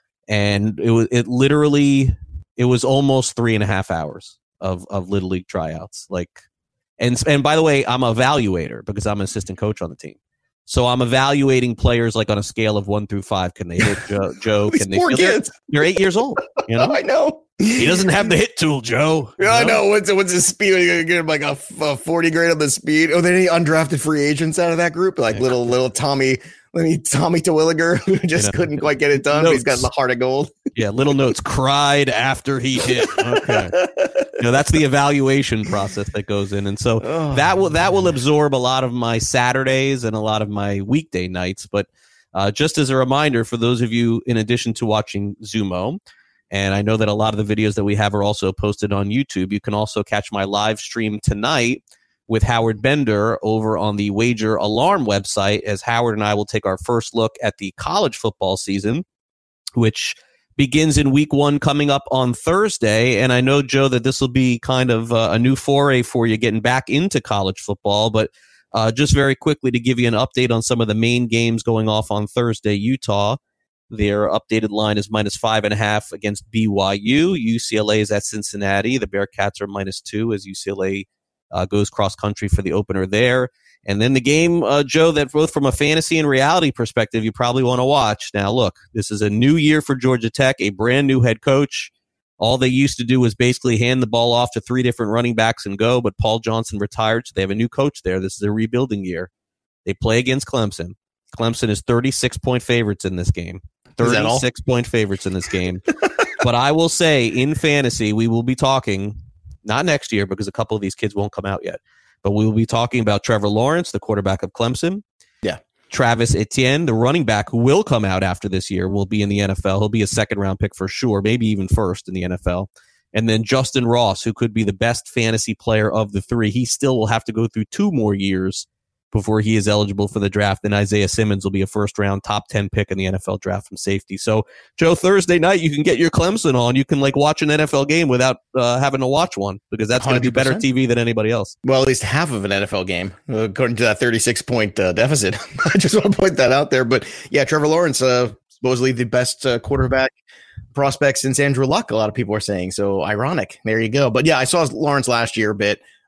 And it was it literally it was almost three and a half hours of, of Little League tryouts. Like, and and by the way, I'm an evaluator because I'm an assistant coach on the team. So I'm evaluating players like on a scale of one through five. Can they hit Joe? Joe can they? Poor kids. They're, they're eight years old. You know, I know. He doesn't have the hit tool, Joe. Yeah, I know. What's what's his speed? Are you gonna get him like a, a forty grade on the speed? Oh, then any undrafted free agents out of that group, like yeah. little little Tommy, Tommy Terwilliger, who just you know, couldn't quite get it done. But he's got the heart of gold. Yeah, little notes. Cried after he hit. Okay. You know, that's the evaluation process that goes in, and so oh, that will that will absorb a lot of my Saturdays and a lot of my weekday nights. But uh, just as a reminder for those of you, in addition to watching Zumo, and I know that a lot of the videos that we have are also posted on YouTube, you can also catch my live stream tonight with Howard Bender over on the Wager Alarm website, as Howard and I will take our first look at the college football season, which begins in week one coming up on Thursday. And I know, Joe, that this will be kind of uh, a new foray for you getting back into college football. But uh, just very quickly to give you an update on some of the main games going off on Thursday, Utah, their updated line is minus five and a half against B Y U. U C L A is at Cincinnati. The Bearcats are minus two as U C L A uh, goes cross country for the opener there. And then the game, uh, Joe, that both from a fantasy and reality perspective, you probably want to watch. Now, look, this is a new year for Georgia Tech, a brand new head coach. All they used to do was basically hand the ball off to three different running backs and go, but Paul Johnson retired, so they have a new coach there. This is a rebuilding year. They play against Clemson. Clemson is thirty-six point favorites in this game. thirty-six point favorites in this game. But I will say, in fantasy, we will be talking, not next year because a couple of these kids won't come out yet, but we will be talking about Trevor Lawrence, the quarterback of Clemson. Yeah. Travis Etienne, the running back who will come out after this year, will be in the N F L. He'll be a second-round pick for sure, maybe even first in the N F L. And then Justin Ross, who could be the best fantasy player of the three. He still will have to go through two more years before he is eligible for the draft. And Isaiah Simmons will be a first-round top ten pick in the N F L draft from safety. So, Joe, Thursday night, you can get your Clemson on. You can, like, watch an N F L game without uh, having to watch one because that's going to be better T V than anybody else. Well, at least half of an N F L game, according to that thirty-six point uh, deficit. I just want to point that out there. But, yeah, Trevor Lawrence, uh, supposedly the best uh, quarterback prospect since Andrew Luck, a lot of people are saying. So, ironic. There you go. But, yeah, I saw Lawrence last year a bit.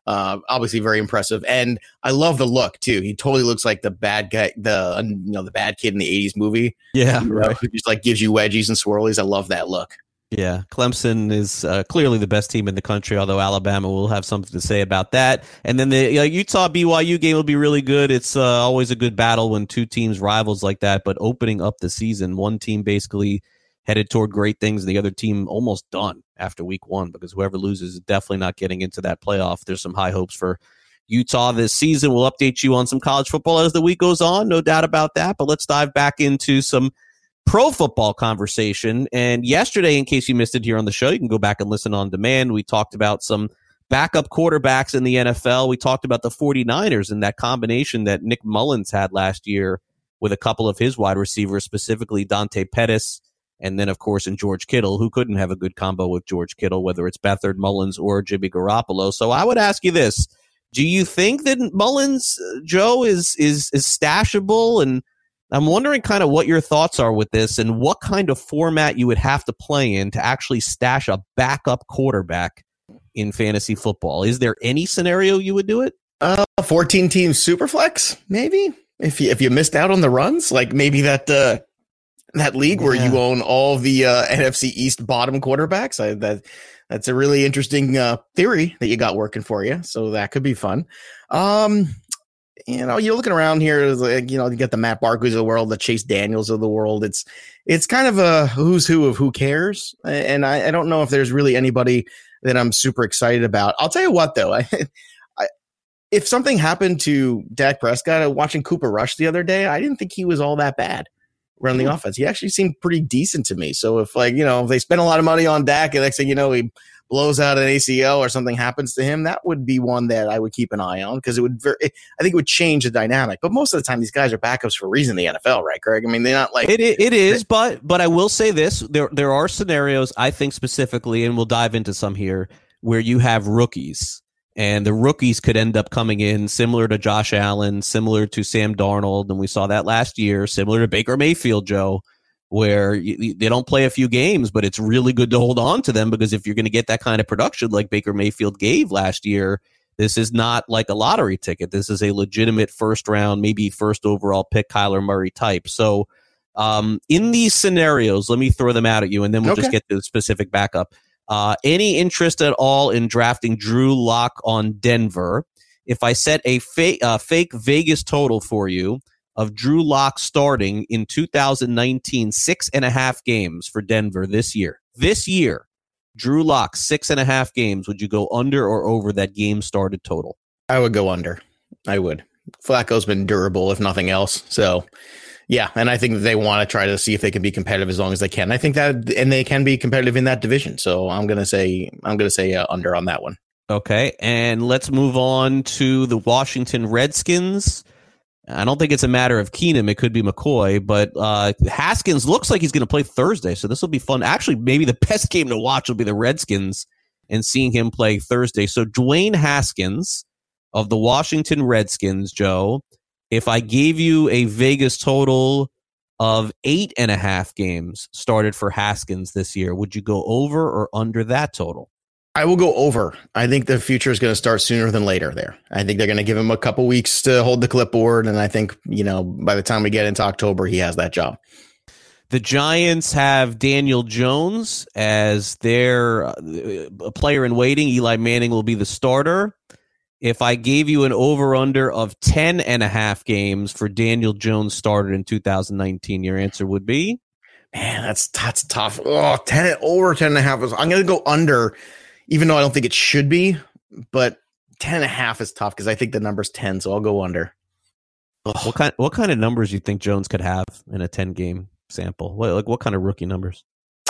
Uh, obviously very impressive. And I love the look too. He totally looks like the bad guy, the, you know, the bad kid in the eighties movie. Yeah. You know, Right. who just like gives you wedgies and swirlies. I love that look. Yeah, Clemson is uh, clearly the best team in the country, although Alabama will have something to say about that. And then the uh, Utah B Y U game will be really good. It's uh, always a good battle when two teams rivals like that. But opening up the season, one team basically headed toward great things, and the other team almost done after week one, because whoever loses is definitely not getting into that playoff. There's some high hopes for Utah this season. We'll update you on some college football as the week goes on, no doubt about that. But let's dive back into some pro football conversation. And yesterday, in case you missed it here on the show, you can go back and listen on demand. We talked about some backup quarterbacks in the N F L. We talked about the 49ers and that combination that Nick Mullins had last year with a couple of his wide receivers, specifically Dante Pettis, and then, of course, in George Kittle, who couldn't have a good combo with George Kittle, whether it's Beathard, Mullins, or Jimmy Garoppolo. So I would ask you this. Do you think that Mullins, uh, Joe, is is is stashable? And I'm wondering kind of what your thoughts are with this and what kind of format you would have to play in to actually stash a backup quarterback in fantasy football. Is there any scenario you would do it? Uh, fourteen team Superflex, maybe. If you if you missed out on the runs, like maybe that uh, that league yeah. where you own all the uh, N F C East bottom quarterbacks. I, that that's a really interesting uh, theory that you got working for you. So that could be fun. Um, you know, you're looking around here, like, you know, you got the Matt Barkleys of the world, the Chase Daniels of the world. It's it's kind of a who's who of who cares. And I, I don't know if there's really anybody that I'm super excited about. I'll tell you what, though. I, I if something happened to Dak Prescott, watching Cooper Rush the other day, I didn't think he was all that bad running the mm-hmm. offense. He actually seemed pretty decent to me. So if, like, you know, if they spend a lot of money on Dak and next thing you know, he blows out an A C L or something happens to him, that would be one that I would keep an eye on, because it would very, I think it would change the dynamic. But most of the time, these guys are backups for a reason in the N F L, right, Craig? I mean, they're not like it. It is, but but I will say this: there there are scenarios I think specifically, and we'll dive into some here, where you have rookies, and the rookies could end up coming in similar to Josh Allen, similar to Sam Darnold, and we saw that last year, similar to Baker Mayfield, Joe, where you, they don't play a few games, but it's really good to hold on to them, because if you're going to get that kind of production like Baker Mayfield gave last year, this is not like a lottery ticket. This is a legitimate first round, maybe first overall pick Kyler Murray type. So um, in these scenarios, let me throw them out at you, and then we'll okay. just get to the specific backup. Uh, any interest at all in drafting Drew Lock on Denver? If I set a fake, uh, fake Vegas total for you of Drew Lock starting in two thousand nineteen, six and a half games for Denver this year. This year, Drew Lock, six and a half games. Would you go under or over that game started total? I would go under. I would. Flacco's been durable, if nothing else. So, yeah, and I think that they want to try to see if they can be competitive as long as they can. I think that, and they can be competitive in that division. So I'm gonna say, I'm gonna say uh, under on that one. Okay, and let's move on to the Washington Redskins. I don't think it's a matter of Keenum. It could be McCoy, but uh, Haskins looks like he's going to play Thursday, so this will be fun. Actually, maybe the best game to watch will be the Redskins and seeing him play Thursday. So Dwayne Haskins of the Washington Redskins, Joe, if I gave you a Vegas total of eight and a half games started for Haskins this year, would you go over or under that total? I will go over. I think the future is going to start sooner than later there. I think they're going to give him a couple weeks to hold the clipboard. And I think, you know, by the time we get into October, he has that job. The Giants have Daniel Jones as their uh, player in waiting. Eli Manning will be the starter. If I gave you an over-under of ten and a half games for Daniel Jones started in two thousand nineteen, your answer would be? Man, that's, that's tough. Oh, ten over ten and a half. I'm going to go under, even though I don't think it should be, but ten and a half is tough because I think the number's ten, so I'll go under. Ugh. What kind what kind of numbers do you think Jones could have in a ten-game sample? What, like what kind of rookie numbers?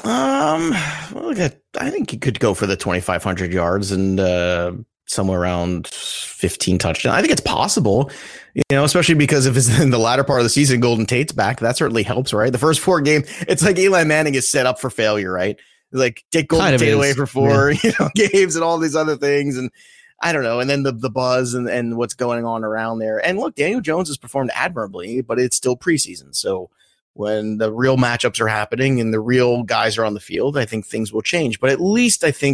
Um, well, I think he could go for the twenty-five hundred yards and uh, somewhere around fifteen touchdowns. I think it's possible, you know, especially because if it's in the latter part of the season, Golden Tate's back. That certainly helps, right? The first four games, it's like Eli Manning is set up for failure, right? Like take Golden kind of Tate is. away for four, yeah. you know, games and all these other things, and I don't know, and then the the buzz and, and what's going on around there. And look, Daniel Jones has performed admirably, but it's still preseason. So when the real matchups are happening and the real guys are on the field, I think things will change. But at least I think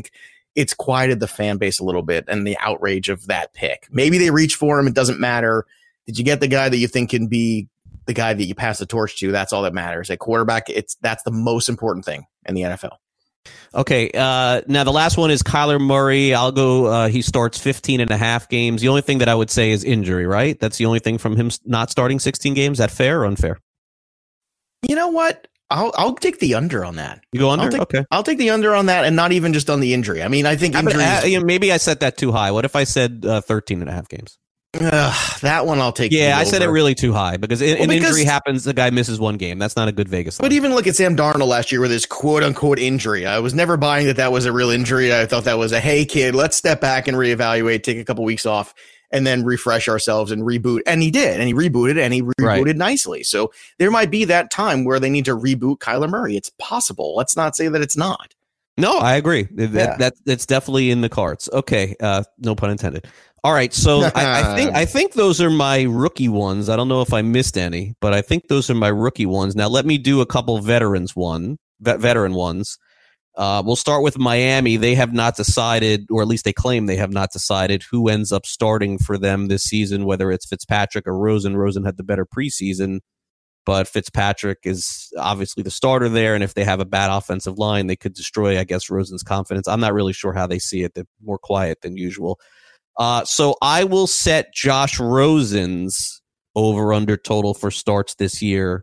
it's quieted the fan base a little bit and the outrage of that pick. Maybe they reach for him. It doesn't matter. Did you get the guy that you think can be the guy that you pass the torch to? That's all that matters. At quarterback, it's that's the most important thing in the N F L. Okay, uh, now the last one is Kyler Murray. I'll go, uh, he starts fifteen and a half games. The only thing that I would say is injury, right? That's the only thing from him not starting sixteen games. Is that fair or unfair? You know what? I'll I'll take the under on that. You go under? I'll take, okay. I'll take the under on that, and not even just on the injury. I mean, I think injuries... Uh, you know, maybe I set that too high. What if I said uh, thirteen and a half games? Uh, that one I'll take. Yeah, I said it really too high because an well, because, injury happens. The guy misses one game. That's not a good Vegas line. But even look at Sam Darnold last year with his quote unquote injury. I was never buying that that was a real injury. I thought that was a, hey kid, let's step back and reevaluate, take a couple weeks off, and then refresh ourselves and reboot. And he did, and he rebooted, and he rebooted right. nicely. So there might be that time where they need to reboot Kyler Murray. It's possible. Let's not say that it's not. No, I agree. That, Yeah. that that's definitely in the cards. Okay, uh, no pun intended. All right, so I, I think I think those are my rookie ones. I don't know if I missed any, but I think those are my rookie ones. Now let me do a couple veterans one, vet, veteran ones. Uh, we'll start with Miami. They have not decided, or at least they claim they have not decided, who ends up starting for them this season, whether it's Fitzpatrick or Rosen. Rosen had the better preseason, but Fitzpatrick is obviously the starter there, and if they have a bad offensive line, they could destroy, I guess, Rosen's confidence. I'm not really sure how they see it. They're more quiet than usual. Uh, so I will set Josh Rosen's over-under total for starts this year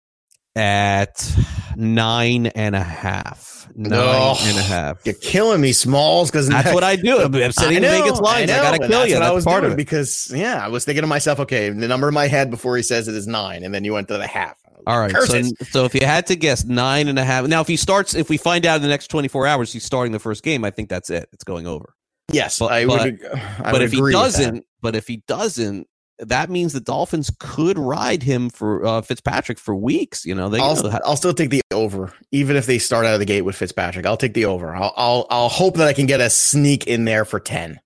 at nine and a half. Nine oh, and a half. You're killing me, Smalls, because that's what I do. I'm sitting in Vegas lines. I, I got to kill you. That's what I was part doing of it. Because, yeah, I was thinking to myself, okay, the number in my head before he says it is nine, and then you went to the half. All right. So, so if you had to guess nine and a half. Now, if he starts, if we find out in the next twenty-four hours he's starting the first game, I think that's it. It's going over. Yes, but, I but, would. I but would if he agree doesn't, with that. but if he doesn't, that means the Dolphins could ride him for uh, Fitzpatrick for weeks. You know, they. I'll, you know, I'll still take the over, even if they start out of the gate with Fitzpatrick. I'll take the over. I'll I'll, I'll hope that I can get a sneak in there for ten.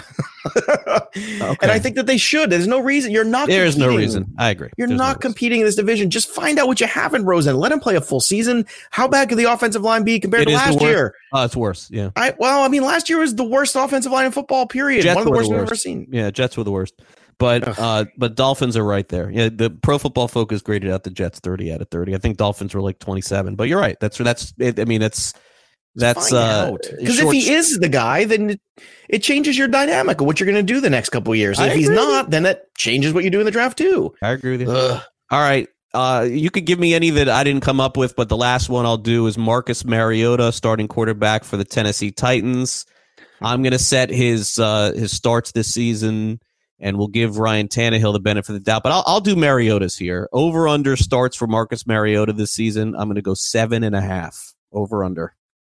Okay. And I think that they should. There's no reason. You're not. There's competing. no reason. I agree. You're There's not no competing in this division. Just find out what you have in Rosen. Let him play a full season. How bad could the offensive line be compared It to is the last worst. year? Oh, it's worse. Yeah. I well, I mean, last year was the worst offensive line in football. Period. Jets One of the were worst the we've worst. ever seen. Yeah, Jets were the worst. But uh, but Dolphins are right there. Yeah, the Pro Football Focus graded out the Jets thirty out of thirty. I think Dolphins were like twenty-seven. But you're right. That's that's. It, I mean, it's that's uh, Because if he is the guy, then it, it changes your dynamic of what you're going to do the next couple of years. I If he's agree. not, then that changes what you do in the draft too. I agree with you. Ugh. All right. Uh, you could give me any that I didn't come up with, but the last one I'll do is Marcus Mariota, starting quarterback for the Tennessee Titans. I'm going to set his uh, his starts this season, and we'll give Ryan Tannehill the benefit of the doubt. But I'll, I'll do Mariota's here. Over under starts for Marcus Mariota this season. I'm going to go seven and a half. Over under.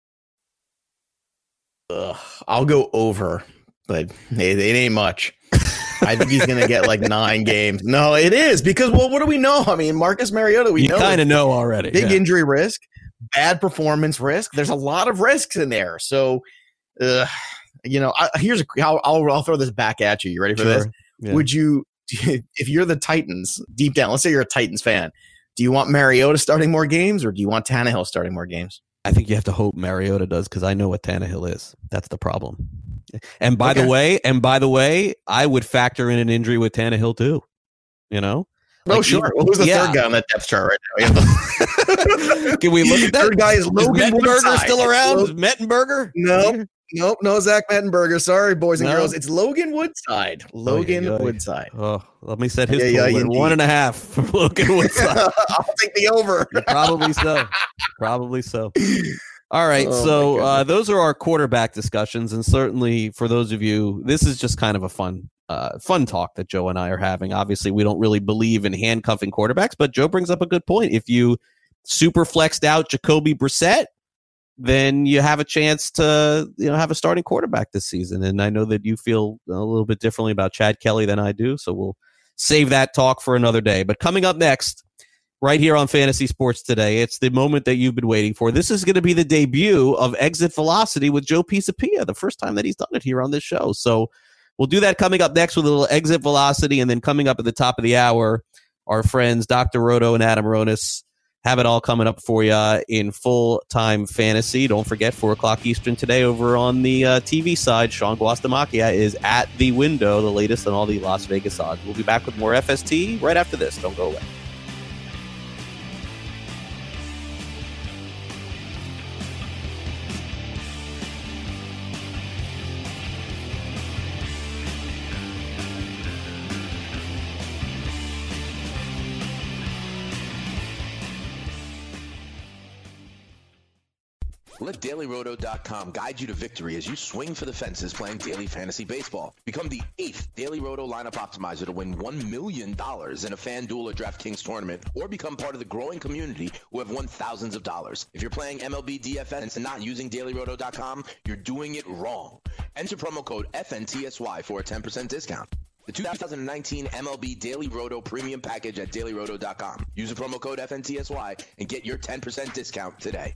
Ugh, I'll go over, but it, it ain't much. I think he's going to get like nine games. No, it is because, well, what do we know? I mean, Marcus Mariota, we You know kind of know already. big yeah. injury risk, bad performance risk. There's a lot of risks in there. So, uh, you know, I, here's a, I'll, I'll, I'll throw this back at you. You ready for Sure. this? Yeah. Would you, if you're the Titans deep down, let's say you're a Titans fan, do you want Mariota starting more games or do you want Tannehill starting more games? I think you have to hope Mariota does because I know what Tannehill is. That's the problem. And by Okay. the way, and by the way, I would factor in an injury with Tannehill too. You know? Oh, Like, sure. even- Well, who's the yeah. third guy on that depth chart right now? Can we look at that? Third guy is Logan Mettenberger Woodside. still around? Lo- Is Mettenberger? No, nope, no Zach Mettenberger. Sorry, boys and No? girls. It's Logan Woodside. Logan Oh, yeah, yeah. Woodside. Oh, let me set his Yeah, yeah, total at indeed. one and a half for Logan Woodside. I'll take the over. Probably so. Probably so. All right, Oh, so my uh, those are our quarterback discussions, and certainly for those of you, this is just kind of a fun, uh, fun talk that Joe and I are having. Obviously, we don't really believe in handcuffing quarterbacks, but Joe brings up a good point. If you super flexed out Jacoby Brissett, then you have a chance to you know have a starting quarterback this season. And I know that you feel a little bit differently about Chad Kelly than I do, so we'll save that talk for another day. But coming up next, right here on Fantasy Sports Today, it's the moment that you've been waiting for. This is going to be the debut of Exit Velocity with Joe Pisapia, the first time that he's done it here on this show. So we'll do that coming up next with a little Exit Velocity, and then coming up at the top of the hour, our friends Doctor Roto and Adam Ronis have it all coming up for you in full-time fantasy. Don't forget, four o'clock Eastern today over on the uh, T V side, Sean Guastamacchia is at the window, the latest on all the Las Vegas odds. We'll be back with more F S T right after this. Don't go away. Let Daily Roto dot com guide you to victory as you swing for the fences playing daily fantasy baseball. Become the eighth Daily Roto lineup optimizer to win one million dollars in a FanDuel or DraftKings tournament, or become part of the growing community who have won thousands of dollars. If you're playing M L B D F S and not using Daily Roto dot com, you're doing it wrong. Enter promo code F N T S Y for a ten percent discount. The two thousand nineteen M L B Daily Roto Premium Package at Daily Roto dot com. Use the promo code F N T S Y and get your ten percent discount today.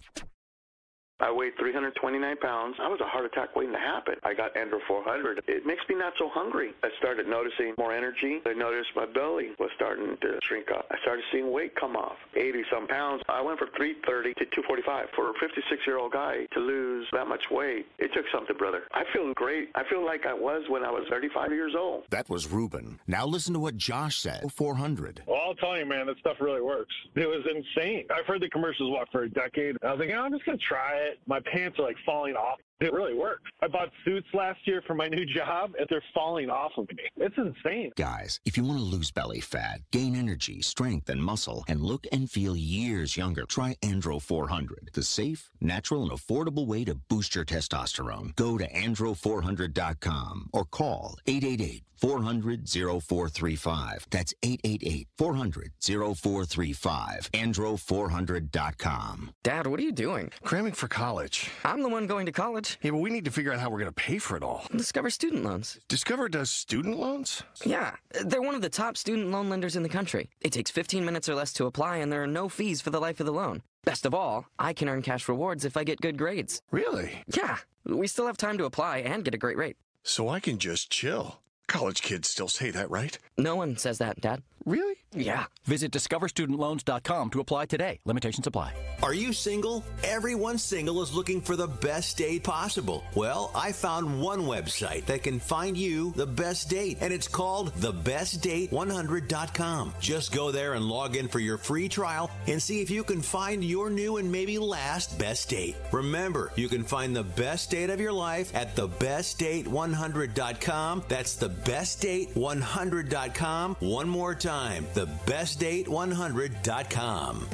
I weighed three hundred twenty-nine pounds. I was a heart attack waiting to happen. I got Andro four hundred. It makes me not so hungry. I started noticing more energy. I noticed my belly was starting to shrink up. I started seeing weight come off, eighty some pounds. I went from three thirty to two forty-five. For a fifty-six-year-old guy to lose that much weight, it took something, brother. I feel great. I feel like I was when I was thirty-five years old. That was Ruben. Now listen to what Josh said. four hundred. Well, I'll tell you, man, that stuff really works. It was insane. I've heard the commercials, what, for a decade. I was like, oh, I'm just going to try it. My pants are like falling off. It really works. I bought suits last year for my new job, and they're falling off of me. It's insane. Guys, if you want to lose belly fat, gain energy, strength, and muscle, and look and feel years younger, try Andro four hundred, the safe, natural, and affordable way to boost your testosterone. Go to Andro four hundred dot com or call eight eight eight, four hundred, oh four three five. That's eight eight eight, four hundred, oh four three five. Andro four hundred dot com. Dad, what are you doing? Cramming for college. I'm the one going to college. Yeah, but we need to figure out how we're going to pay for it all. Discover Student Loans. Discover does student loans? Yeah, they're one of the top student loan lenders in the country. It takes fifteen minutes or less to apply, and there are no fees for the life of the loan. Best of all, I can earn cash rewards if I get good grades. Really? Yeah, we still have time to apply and get a great rate. So I can just chill. College kids still say that, right? No one says that, Dad. Really? Yeah. Visit discover student loans dot com to apply today. Limitations apply. Are you single? Everyone single is looking for the best date possible. Well, I found one website that can find you the best date, and it's called the best date one hundred dot com. Just go there and log in for your free trial and see if you can find your new and maybe last best date. Remember, you can find the best date of your life at the best date one hundred dot com. That's the best date one hundred dot com. One more time, the best date one hundred dot com.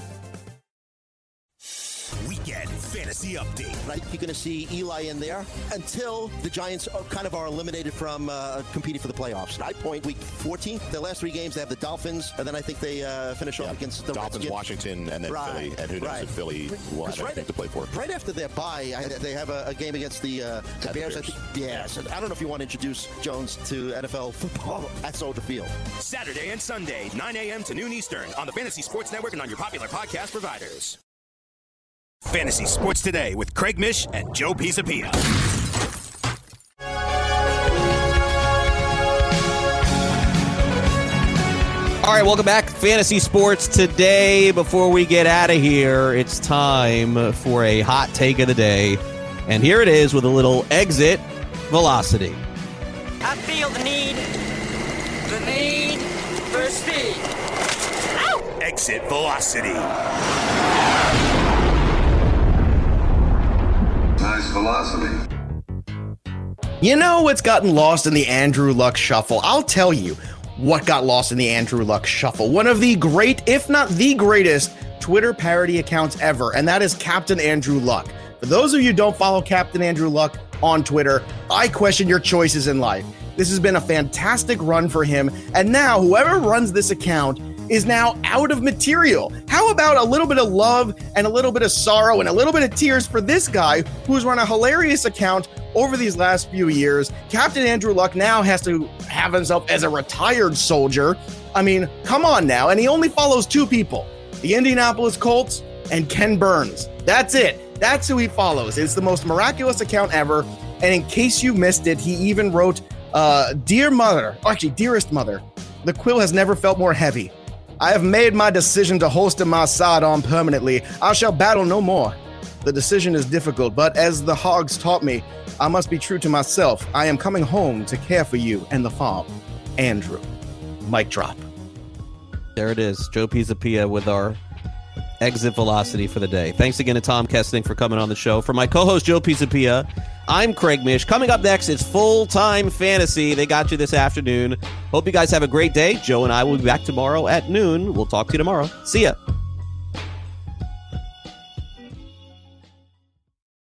Weekend Fantasy Update. Right, you're going to see Eli in there until the Giants are kind of are eliminated from uh, competing for the playoffs. I point week fourteen. Their last three games, they have the Dolphins, and then I think they uh, finish yeah, off against the Dolphins, Redskins. Washington, and then right, Philly. And who knows right. if Philly will have right anything to play for. Right after their bye, I, they have a, a game against the, uh, the the Bears. Bears. I think, yeah, so I don't know if you want to introduce Jones to N F L football at Soldier Field. Saturday and Sunday, nine a.m. to noon Eastern on the Fantasy Sports Network and on your popular podcast providers. Fantasy Sports Today with Craig Mish and Joe Pisapia. All right, welcome back. Fantasy Sports Today. Before we get out of here, it's time for a hot take of the day. And here it is with a little exit velocity. I feel the need, the need for speed. Ow! Exit velocity. Nice velocity. You know what's gotten lost in the Andrew Luck shuffle? I'll tell you what got lost in the Andrew Luck shuffle. One of the great, if not the greatest, Twitter parody accounts ever, and that is Captain Andrew Luck. For those of you who don't follow Captain Andrew Luck on Twitter, I question your choices in life. This has been a fantastic run for him, and now whoever runs this account is now out of material. How about a little bit of love and a little bit of sorrow and a little bit of tears for this guy who's run a hilarious account over these last few years? Captain Andrew Luck now has to have himself as a retired soldier. I mean, come on now. And he only follows two people, the Indianapolis Colts and Ken Burns. That's it. That's who he follows. It's the most miraculous account ever. And in case you missed it, he even wrote, uh, Dear Mother, actually, Dearest Mother, the quill has never felt more heavy. I have made my decision to holster my sidearm permanently. I shall battle no more. The decision is difficult, but as the hogs taught me, I must be true to myself. I am coming home to care for you and the farm. Andrew. Mic drop. There it is. Joe Pisapia with our exit velocity for the day. Thanks again to Tom Kesting for coming on the show. For my co-host, Joe Pisapia, I'm Craig Mish. Coming up next, it's Full-Time Fantasy. They got you this afternoon. Hope you guys have a great day. Joe and I will be back tomorrow at noon. We'll talk to you tomorrow. See ya.